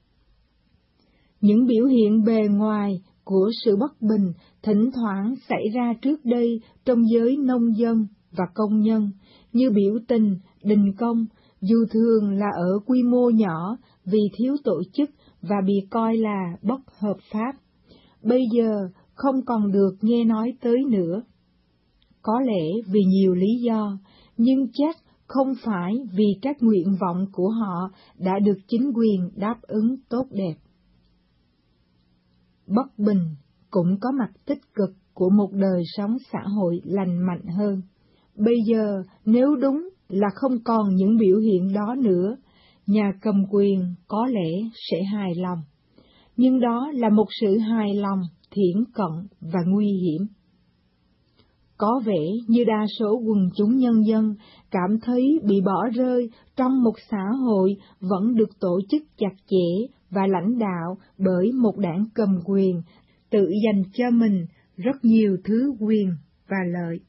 Những biểu hiện bề ngoài của sự bất bình thỉnh thoảng xảy ra trước đây trong giới nông dân và công nhân, như biểu tình, đình công, dù thường là ở quy mô nhỏ vì thiếu tổ chức và bị coi là bất hợp pháp, bây giờ không còn được nghe nói tới nữa. Có lẽ vì nhiều lý do, nhưng chắc không phải vì các nguyện vọng của họ đã được chính quyền đáp ứng tốt đẹp. Bất bình, cũng có mặt tích cực của một đời sống xã hội lành mạnh hơn. Bây giờ, nếu đúng là không còn những biểu hiện đó nữa, nhà cầm quyền có lẽ sẽ hài lòng. Nhưng đó là một sự hài lòng thiển cận và nguy hiểm. Có vẻ như đa số quần chúng nhân dân cảm thấy bị bỏ rơi trong một xã hội vẫn được tổ chức chặt chẽ và lãnh đạo bởi một đảng cầm quyền, tự dành cho mình rất nhiều thứ quyền và lợi.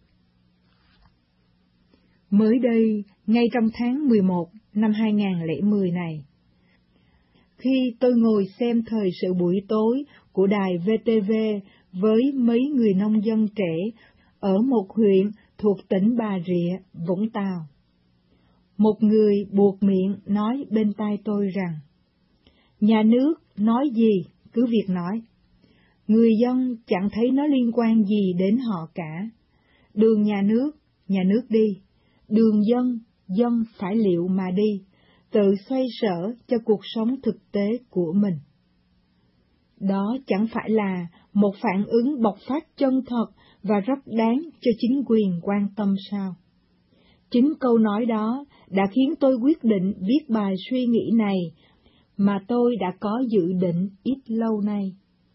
Mới đây, ngay trong tháng mười một năm hai nghìn không trăm lẻ mười này, khi tôi ngồi xem thời sự buổi tối của đài vê tê vê với mấy người nông dân trẻ ở một huyện thuộc tỉnh Bà Rịa, Vũng Tàu, một người buột miệng nói bên tai tôi rằng, nhà nước nói gì cứ việc nói, người dân chẳng thấy nó liên quan gì đến họ cả. Đường nhà nước, nhà nước đi, đường dân, dân phải liệu mà đi, tự xoay sở cho cuộc sống thực tế của mình. Đó chẳng phải là một phản ứng bộc phát chân thật và rất đáng cho chính quyền quan tâm sao? Chính câu nói đó đã khiến tôi quyết định viết bài suy nghĩ này mà tôi đã có dự định ít lâu nay.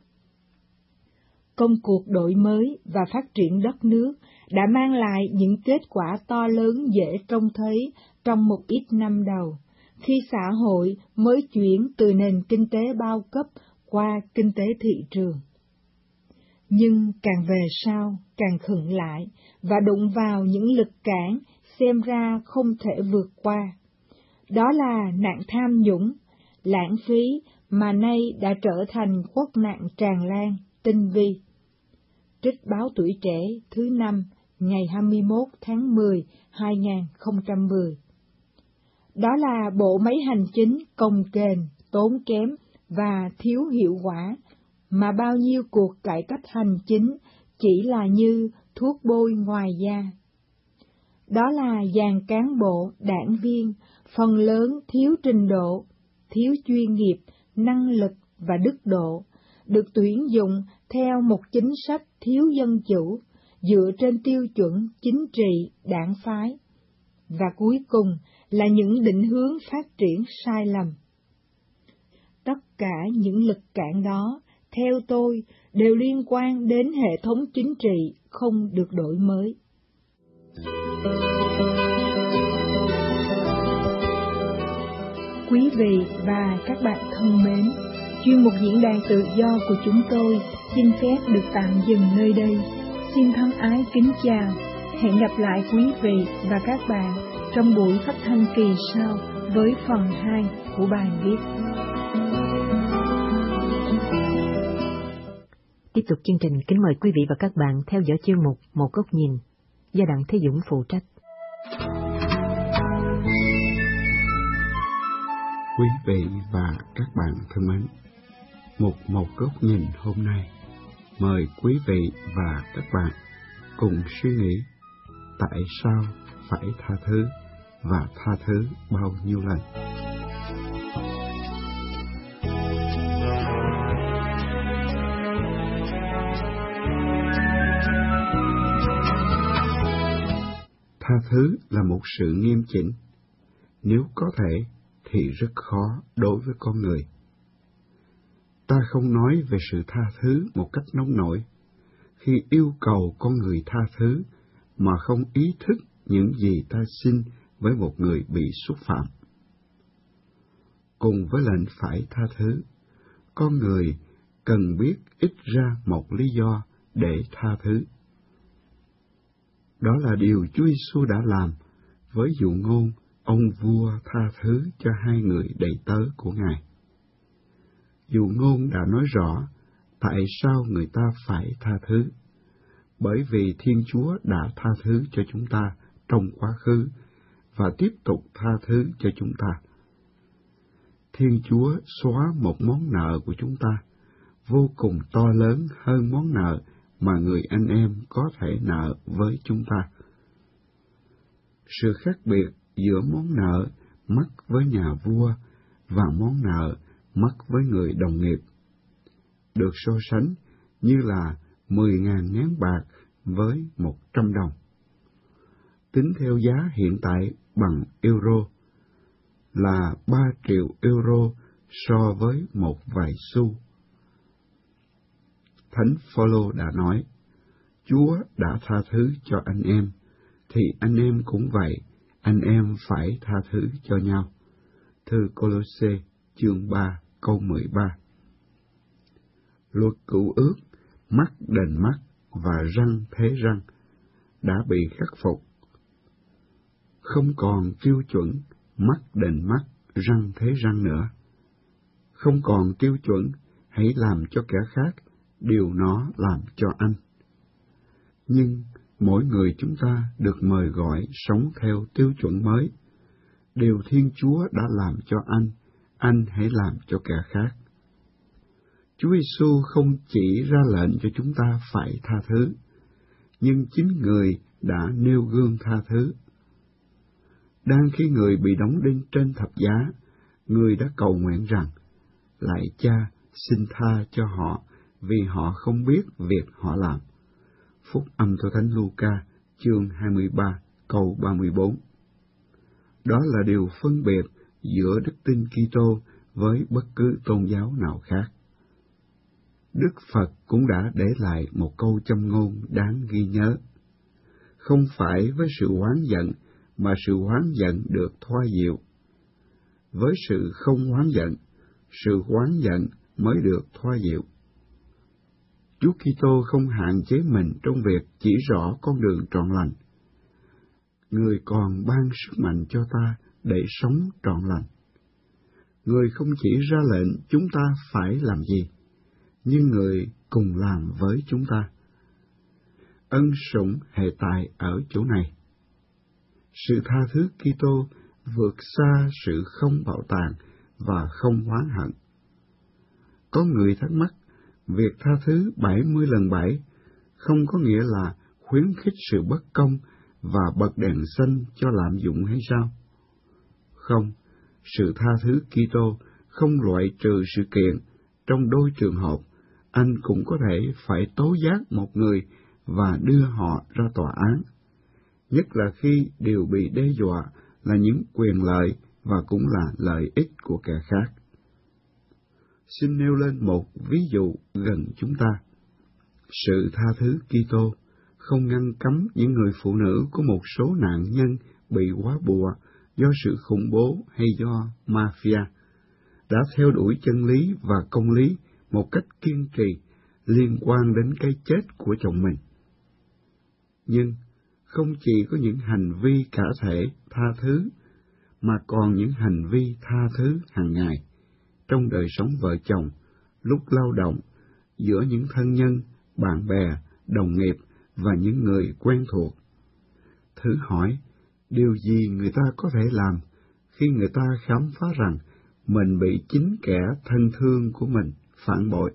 Công cuộc đổi mới và phát triển đất nước đã mang lại những kết quả to lớn dễ trông thấy trong một ít năm đầu, khi xã hội mới chuyển từ nền kinh tế bao cấp qua kinh tế thị trường. Nhưng càng về sau, càng khựng lại và đụng vào những lực cản xem ra không thể vượt qua. Đó là nạn tham nhũng, lãng phí mà nay đã trở thành quốc nạn tràn lan, tinh vi. Trích báo Tuổi Trẻ thứ năm ngày hai mươi mốt tháng mười năm hai nghìn không trăm mười. Đó là bộ máy hành chính cồng kềnh, tốn kém và thiếu hiệu quả, mà bao nhiêu cuộc cải cách hành chính chỉ là như thuốc bôi ngoài da. Đó là dàn cán bộ, đảng viên, phần lớn thiếu trình độ, thiếu chuyên nghiệp, năng lực và đức độ, được tuyển dụng theo một chính sách thiếu dân chủ, dựa trên tiêu chuẩn chính trị, đảng phái. Và cuối cùng là những định hướng phát triển sai lầm. Tất cả những lực cản đó, theo tôi, đều liên quan đến hệ thống chính trị không được đổi mới. Quý vị và các bạn thân mến, chuyên mục diễn đàn tự do của chúng tôi xin phép được tạm dừng nơi đây. Xin thân ái kính chào, hẹn gặp lại quý vị và các bạn trong buổi phát thanh kỳ sau với phần hai của bài viết. Tiếp tục chương trình, kính mời quý vị và các bạn theo dõi chuyên mục Một Góc Nhìn do Đặng Thế Dũng phụ trách. Quý vị và các bạn thân mến, mục Một Góc Nhìn hôm nay mời quý vị và các bạn cùng suy nghĩ tại sao phải tha thứ và tha thứ bao nhiêu lần. Tha thứ là một sự nghiêm chỉnh, nếu có thể thì rất khó đối với con người. Ta không nói về sự tha thứ một cách nông nổi, khi yêu cầu con người tha thứ mà không ý thức những gì ta xin với một người bị xúc phạm. Cùng với lệnh phải tha thứ, con người cần biết ít ra một lý do để tha thứ. Đó là điều Chúa Giêsu đã làm với dụ ngôn ông vua tha thứ cho hai người đầy tớ của Ngài. Dụ ngôn đã nói rõ tại sao người ta phải tha thứ, bởi vì Thiên Chúa đã tha thứ cho chúng ta trong quá khứ và tiếp tục tha thứ cho chúng ta. Thiên Chúa xóa một món nợ của chúng ta vô cùng to lớn hơn món nợ mà người anh em có thể nợ với chúng ta. Sự khác biệt giữa món nợ mắc với nhà vua và món nợ mắc với người đồng nghiệp được so sánh như là mười ngàn nén bạc với một trăm đồng. Tính theo giá hiện tại bằng euro là ba triệu euro so với một vài xu. Thánh Phaolô đã nói, Chúa đã tha thứ cho anh em, thì anh em cũng vậy, anh em phải tha thứ cho nhau. Thư Cô-lô-sê chương ba câu mười ba. Luật cựu ước, mắt đền mắt và răng thế răng, đã bị khắc phục. Không còn tiêu chuẩn mắt đền mắt, răng thế răng nữa. Không còn tiêu chuẩn, hãy làm cho kẻ khác điều nó làm cho anh. Nhưng mỗi người chúng ta được mời gọi sống theo tiêu chuẩn mới. Điều Thiên Chúa đã làm cho anh, anh hãy làm cho kẻ khác. Chúa Giêsu không chỉ ra lệnh cho chúng ta phải tha thứ, nhưng chính Người đã nêu gương tha thứ. Đang khi Người bị đóng đinh trên thập giá, Người đã cầu nguyện rằng, lạy Cha, xin tha cho họ, vì họ không biết việc họ làm. Phúc âm theo Thánh Luca, chương hai mươi ba, câu ba mươi bốn. Đó là điều phân biệt giữa đức tin Kitô với bất cứ tôn giáo nào khác. Đức Phật cũng đã để lại một câu châm ngôn đáng ghi nhớ. Không phải với sự oán giận, mà sự oán giận được thoa dịu. Với sự không oán giận, sự oán giận mới được thoa dịu. Chúa Kitô không hạn chế mình trong việc chỉ rõ con đường trọn lành. Người còn ban sức mạnh cho ta để sống trọn lành. Người không chỉ ra lệnh chúng ta phải làm gì, nhưng Người cùng làm với chúng ta. Ân sủng hệ tại ở chỗ này. Sự tha thứ Kitô vượt xa sự không bạo tàn và không oán hận. Có người thắc mắc, việc tha thứ bảy mươi lần bảy không có nghĩa là khuyến khích sự bất công và bật đèn xanh cho lạm dụng hay sao? Không, sự tha thứ Kitô không loại trừ sự kiện. Trong đôi trường hợp, anh cũng có thể phải tố giác một người và đưa họ ra tòa án, nhất là khi điều bị đe dọa là những quyền lợi và cũng là lợi ích của kẻ khác. Xin nêu lên một ví dụ gần chúng ta. Sự tha thứ Kitô không ngăn cấm những người phụ nữ của một số nạn nhân bị góa bùa do sự khủng bố hay do mafia, đã theo đuổi chân lý và công lý một cách kiên trì liên quan đến cái chết của chồng mình. Nhưng không chỉ có những hành vi cả thể tha thứ, mà còn những hành vi tha thứ hàng ngày, trong đời sống vợ chồng, lúc lao động, giữa những thân nhân, bạn bè, đồng nghiệp và những người quen thuộc. Thử hỏi, điều gì người ta có thể làm khi người ta khám phá rằng mình bị chính kẻ thân thương của mình phản bội?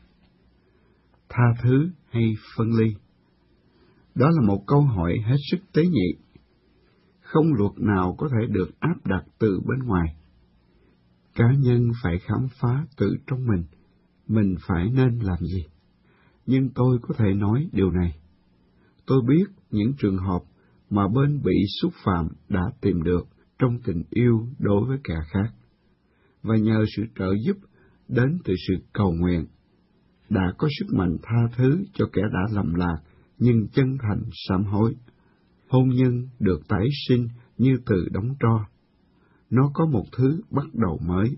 Tha thứ hay phân ly? Đó là một câu hỏi hết sức tế nhị. Không luật nào có thể được áp đặt từ bên ngoài. Cá nhân phải khám phá từ trong mình, mình phải nên làm gì. Nhưng tôi có thể nói điều này. Tôi biết những trường hợp mà bên bị xúc phạm đã tìm được trong tình yêu đối với kẻ khác, và nhờ sự trợ giúp đến từ sự cầu nguyện, đã có sức mạnh tha thứ cho kẻ đã lầm lạc nhưng chân thành sám hối. Hôn nhân được tái sinh như từ đống tro. Nó có một thứ bắt đầu mới.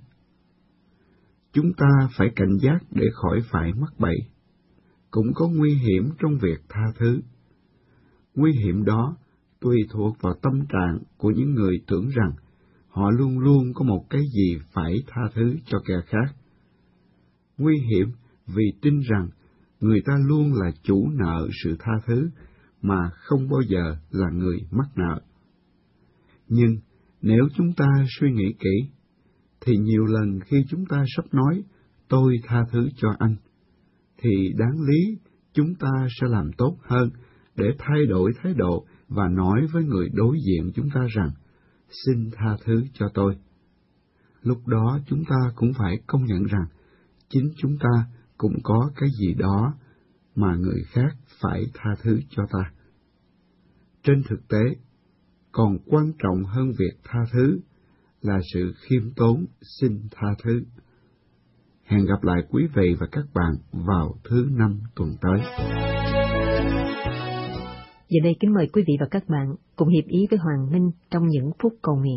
Chúng ta phải cảnh giác để khỏi phải mắc bẫy. Cũng có nguy hiểm trong việc tha thứ. Nguy hiểm đó tùy thuộc vào tâm trạng của những người tưởng rằng họ luôn luôn có một cái gì phải tha thứ cho kẻ khác. Nguy hiểm vì tin rằng người ta luôn là chủ nợ sự tha thứ mà không bao giờ là người mắc nợ. Nhưng nếu chúng ta suy nghĩ kỹ, thì nhiều lần khi chúng ta sắp nói tôi tha thứ cho anh, thì đáng lý chúng ta sẽ làm tốt hơn để thay đổi thái độ và nói với người đối diện chúng ta rằng xin tha thứ cho tôi. Lúc đó chúng ta cũng phải công nhận rằng chính chúng ta cũng có cái gì đó mà người khác phải tha thứ cho ta. Trên thực tế, còn quan trọng hơn việc tha thứ là sự khiêm tốn xin tha thứ. Hẹn gặp lại quý vị và các bạn vào thứ năm tuần tới. Giờ đây kính mời quý vị và các bạn cùng hiệp ý với Hoàng Minh trong những phút cầu nguyện.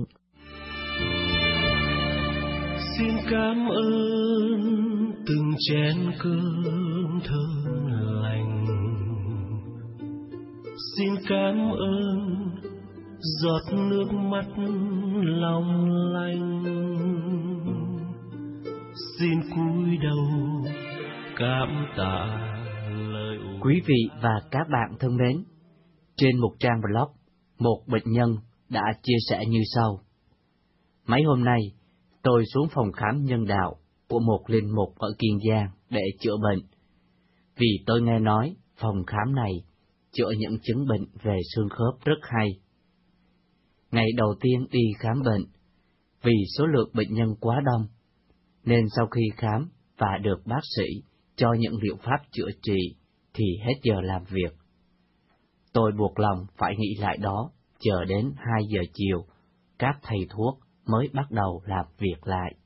Xin cảm ơn từng chén cơm thơm lành, xin cảm ơn giọt nước mắt long lanh, xin cúi đầu cảm tạ lời. Quý vị và các bạn thân mến, trên một trang blog, một bệnh nhân đã chia sẻ như sau. Mấy hôm nay, tôi xuống phòng khám nhân đạo của một linh mục ở Kiên Giang để chữa bệnh. Vì tôi nghe nói phòng khám này chữa những chứng bệnh về xương khớp rất hay. Ngày đầu tiên đi khám bệnh, vì số lượng bệnh nhân quá đông, nên sau khi khám và được bác sĩ cho những liệu pháp chữa trị thì hết giờ làm việc. Tôi buộc lòng phải nghỉ lại đó, chờ đến hai giờ chiều, các thầy thuốc mới bắt đầu làm việc lại.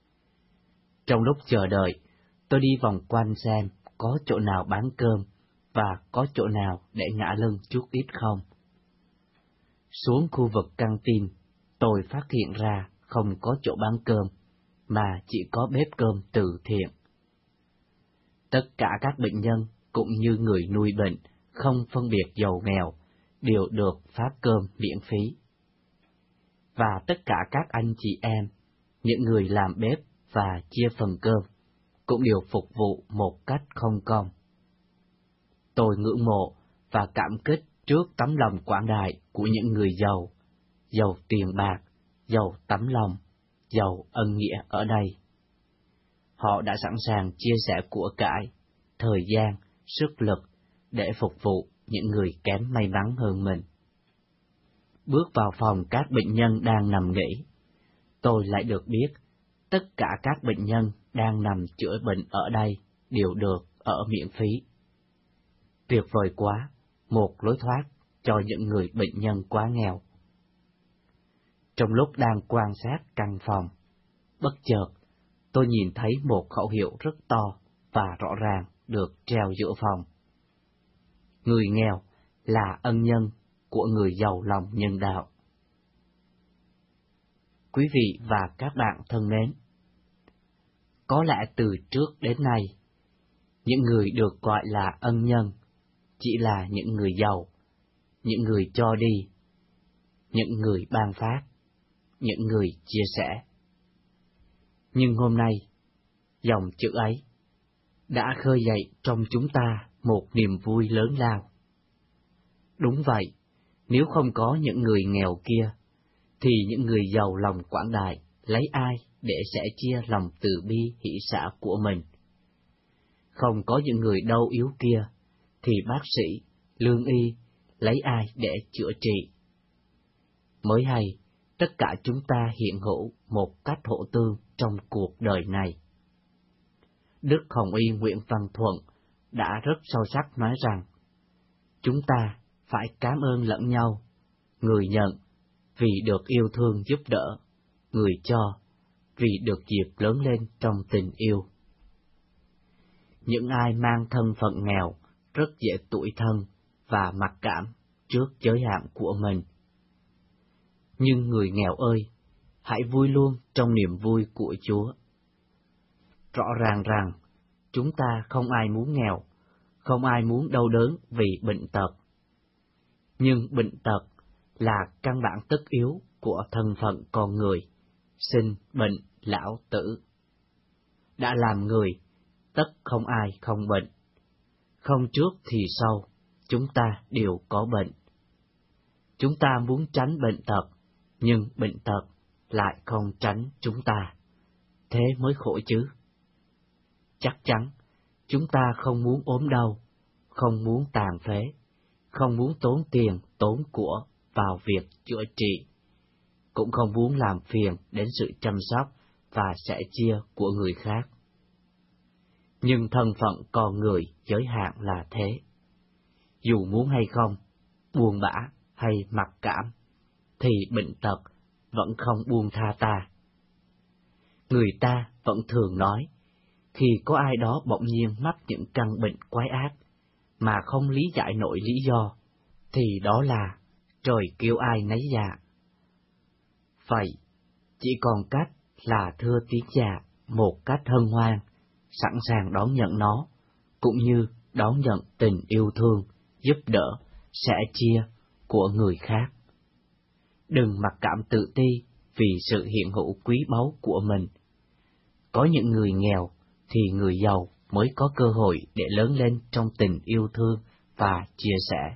Trong lúc chờ đợi, tôi đi vòng quanh xem có chỗ nào bán cơm và có chỗ nào để ngả lưng chút ít không. Xuống khu vực căng tin, tôi phát hiện ra không có chỗ bán cơm, mà chỉ có bếp cơm từ thiện. Tất cả các bệnh nhân cũng như người nuôi bệnh, không phân biệt giàu nghèo, đều được phát cơm miễn phí. Và tất cả các anh chị em, những người làm bếp và chia phần cơm, cũng đều phục vụ một cách không công. Tôi ngưỡng mộ và cảm kích trước tấm lòng quảng đại của những người giàu, giàu tiền bạc, giàu tấm lòng, giàu ân nghĩa ở đây. Họ đã sẵn sàng chia sẻ của cải, thời gian, sức lực để phục vụ những người kém may mắn hơn mình. Bước vào phòng các bệnh nhân đang nằm nghỉ, tôi lại được biết tất cả các bệnh nhân đang nằm chữa bệnh ở đây đều được ở miễn phí. Tuyệt vời quá, một lối thoát cho những người bệnh nhân quá nghèo. Trong lúc đang quan sát căn phòng, bất chợt tôi nhìn thấy một khẩu hiệu rất to và rõ ràng được treo giữa phòng. Người nghèo là ân nhân của người giàu lòng nhân đạo. Quý vị và các bạn thân mến, có lẽ từ trước đến nay, những người được gọi là ân nhân chỉ là những người giàu, những người cho đi, những người ban phát, những người chia sẻ. Nhưng hôm nay, dòng chữ ấy đã khơi dậy trong chúng ta một niềm vui lớn lao. Đúng vậy, nếu không có những người nghèo kia, thì những người giàu lòng quảng đại lấy ai để sẻ chia lòng từ bi hỷ xả của mình? Không có những người đau yếu kia, thì bác sĩ, lương y lấy ai để chữa trị? Mới hay, tất cả chúng ta hiện hữu một cách hỗ tương trong cuộc đời này. Đức Hồng Y Nguyễn Văn Thuận đã rất sâu sắc nói rằng, chúng ta phải cảm ơn lẫn nhau, người nhận vì được yêu thương giúp đỡ, người cho vì được dịp lớn lên trong tình yêu. Những ai mang thân phận nghèo rất dễ tủi thân và mặc cảm trước giới hạn của mình. Nhưng người nghèo ơi, hãy vui luôn trong niềm vui của Chúa. Rõ ràng rằng, chúng ta không ai muốn nghèo, không ai muốn đau đớn vì bệnh tật. Nhưng bệnh tật là căn bản tất yếu của thân phận con người, sinh, bệnh, lão, tử. Đã làm người, tất không ai không bệnh. Không trước thì sau, chúng ta đều có bệnh. Chúng ta muốn tránh bệnh tật, nhưng bệnh tật lại không tránh chúng ta. Thế mới khổ chứ. Chắc chắn, chúng ta không muốn ốm đau, không muốn tàn phế, không muốn tốn tiền, tốn của vào việc chữa trị, cũng không muốn làm phiền đến sự chăm sóc và sẻ chia của người khác. nhưng thân phận con người giới hạn là thế. Dù muốn hay không, buông bã hay mặc cảm, thì bệnh tật vẫn không buông tha ta. Người ta vẫn thường nói, khi có ai đó bỗng nhiên mắc những căn bệnh quái ác, mà không lý giải nổi lý do, thì đó là trời kêu ai nấy dạ. Vậy, chỉ còn cách là thưa tiếng dạ một cách hân hoan, sẵn sàng đón nhận nó, cũng như đón nhận tình yêu thương, giúp đỡ, sẻ chia của người khác. Đừng mặc cảm tự ti vì sự hiện hữu quý báu của mình. Có những người nghèo thì người giàu mới có cơ hội để lớn lên trong tình yêu thương và chia sẻ.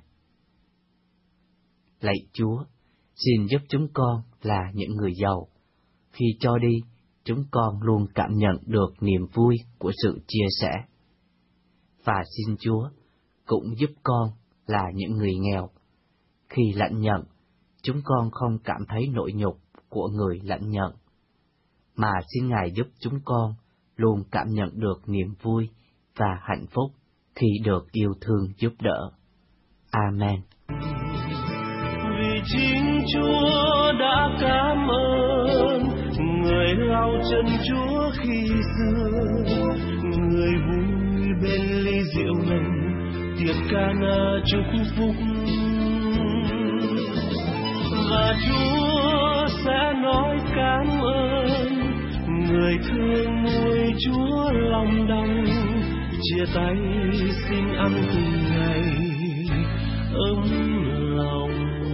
Lạy Chúa, xin giúp chúng con là những người giàu. Khi cho đi, chúng con luôn cảm nhận được niềm vui của sự chia sẻ. Và xin Chúa cũng giúp con là những người nghèo. Khi lãnh nhận, chúng con không cảm thấy nỗi nhục của người lãnh nhận, mà xin Ngài giúp chúng con luôn cảm nhận được niềm vui và hạnh phúc khi được yêu thương giúp đỡ. Amen. Vì chính Chúa đã cảm ơn người lau chân Chúa khi xưa, người vui bên ly rượu nồng tiệc Ca-na chúc phúc, và Chúa sẽ nói cảm ơn người thương nuôi Chúa lòng đong, chia tay xin ăn từng ngày ấm lòng.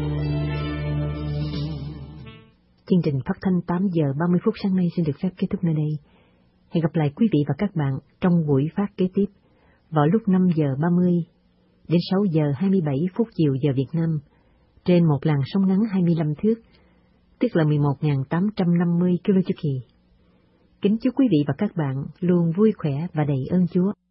Chương trình phát thanh tám giờ ba mươi phút sáng nay xin được phép kết thúc nơi đây. Hẹn gặp lại quý vị và các bạn trong buổi phát kế tiếp vào lúc năm giờ ba mươi đến sáu giờ hai mươi bảy phút chiều giờ Việt Nam trên một làn sóng ngắn hai mươi lăm thước, tức là mười một nghìn tám trăm năm mươi ki lô chu kỳ. Kính chúc quý vị và các bạn luôn vui khỏe và đầy ơn Chúa.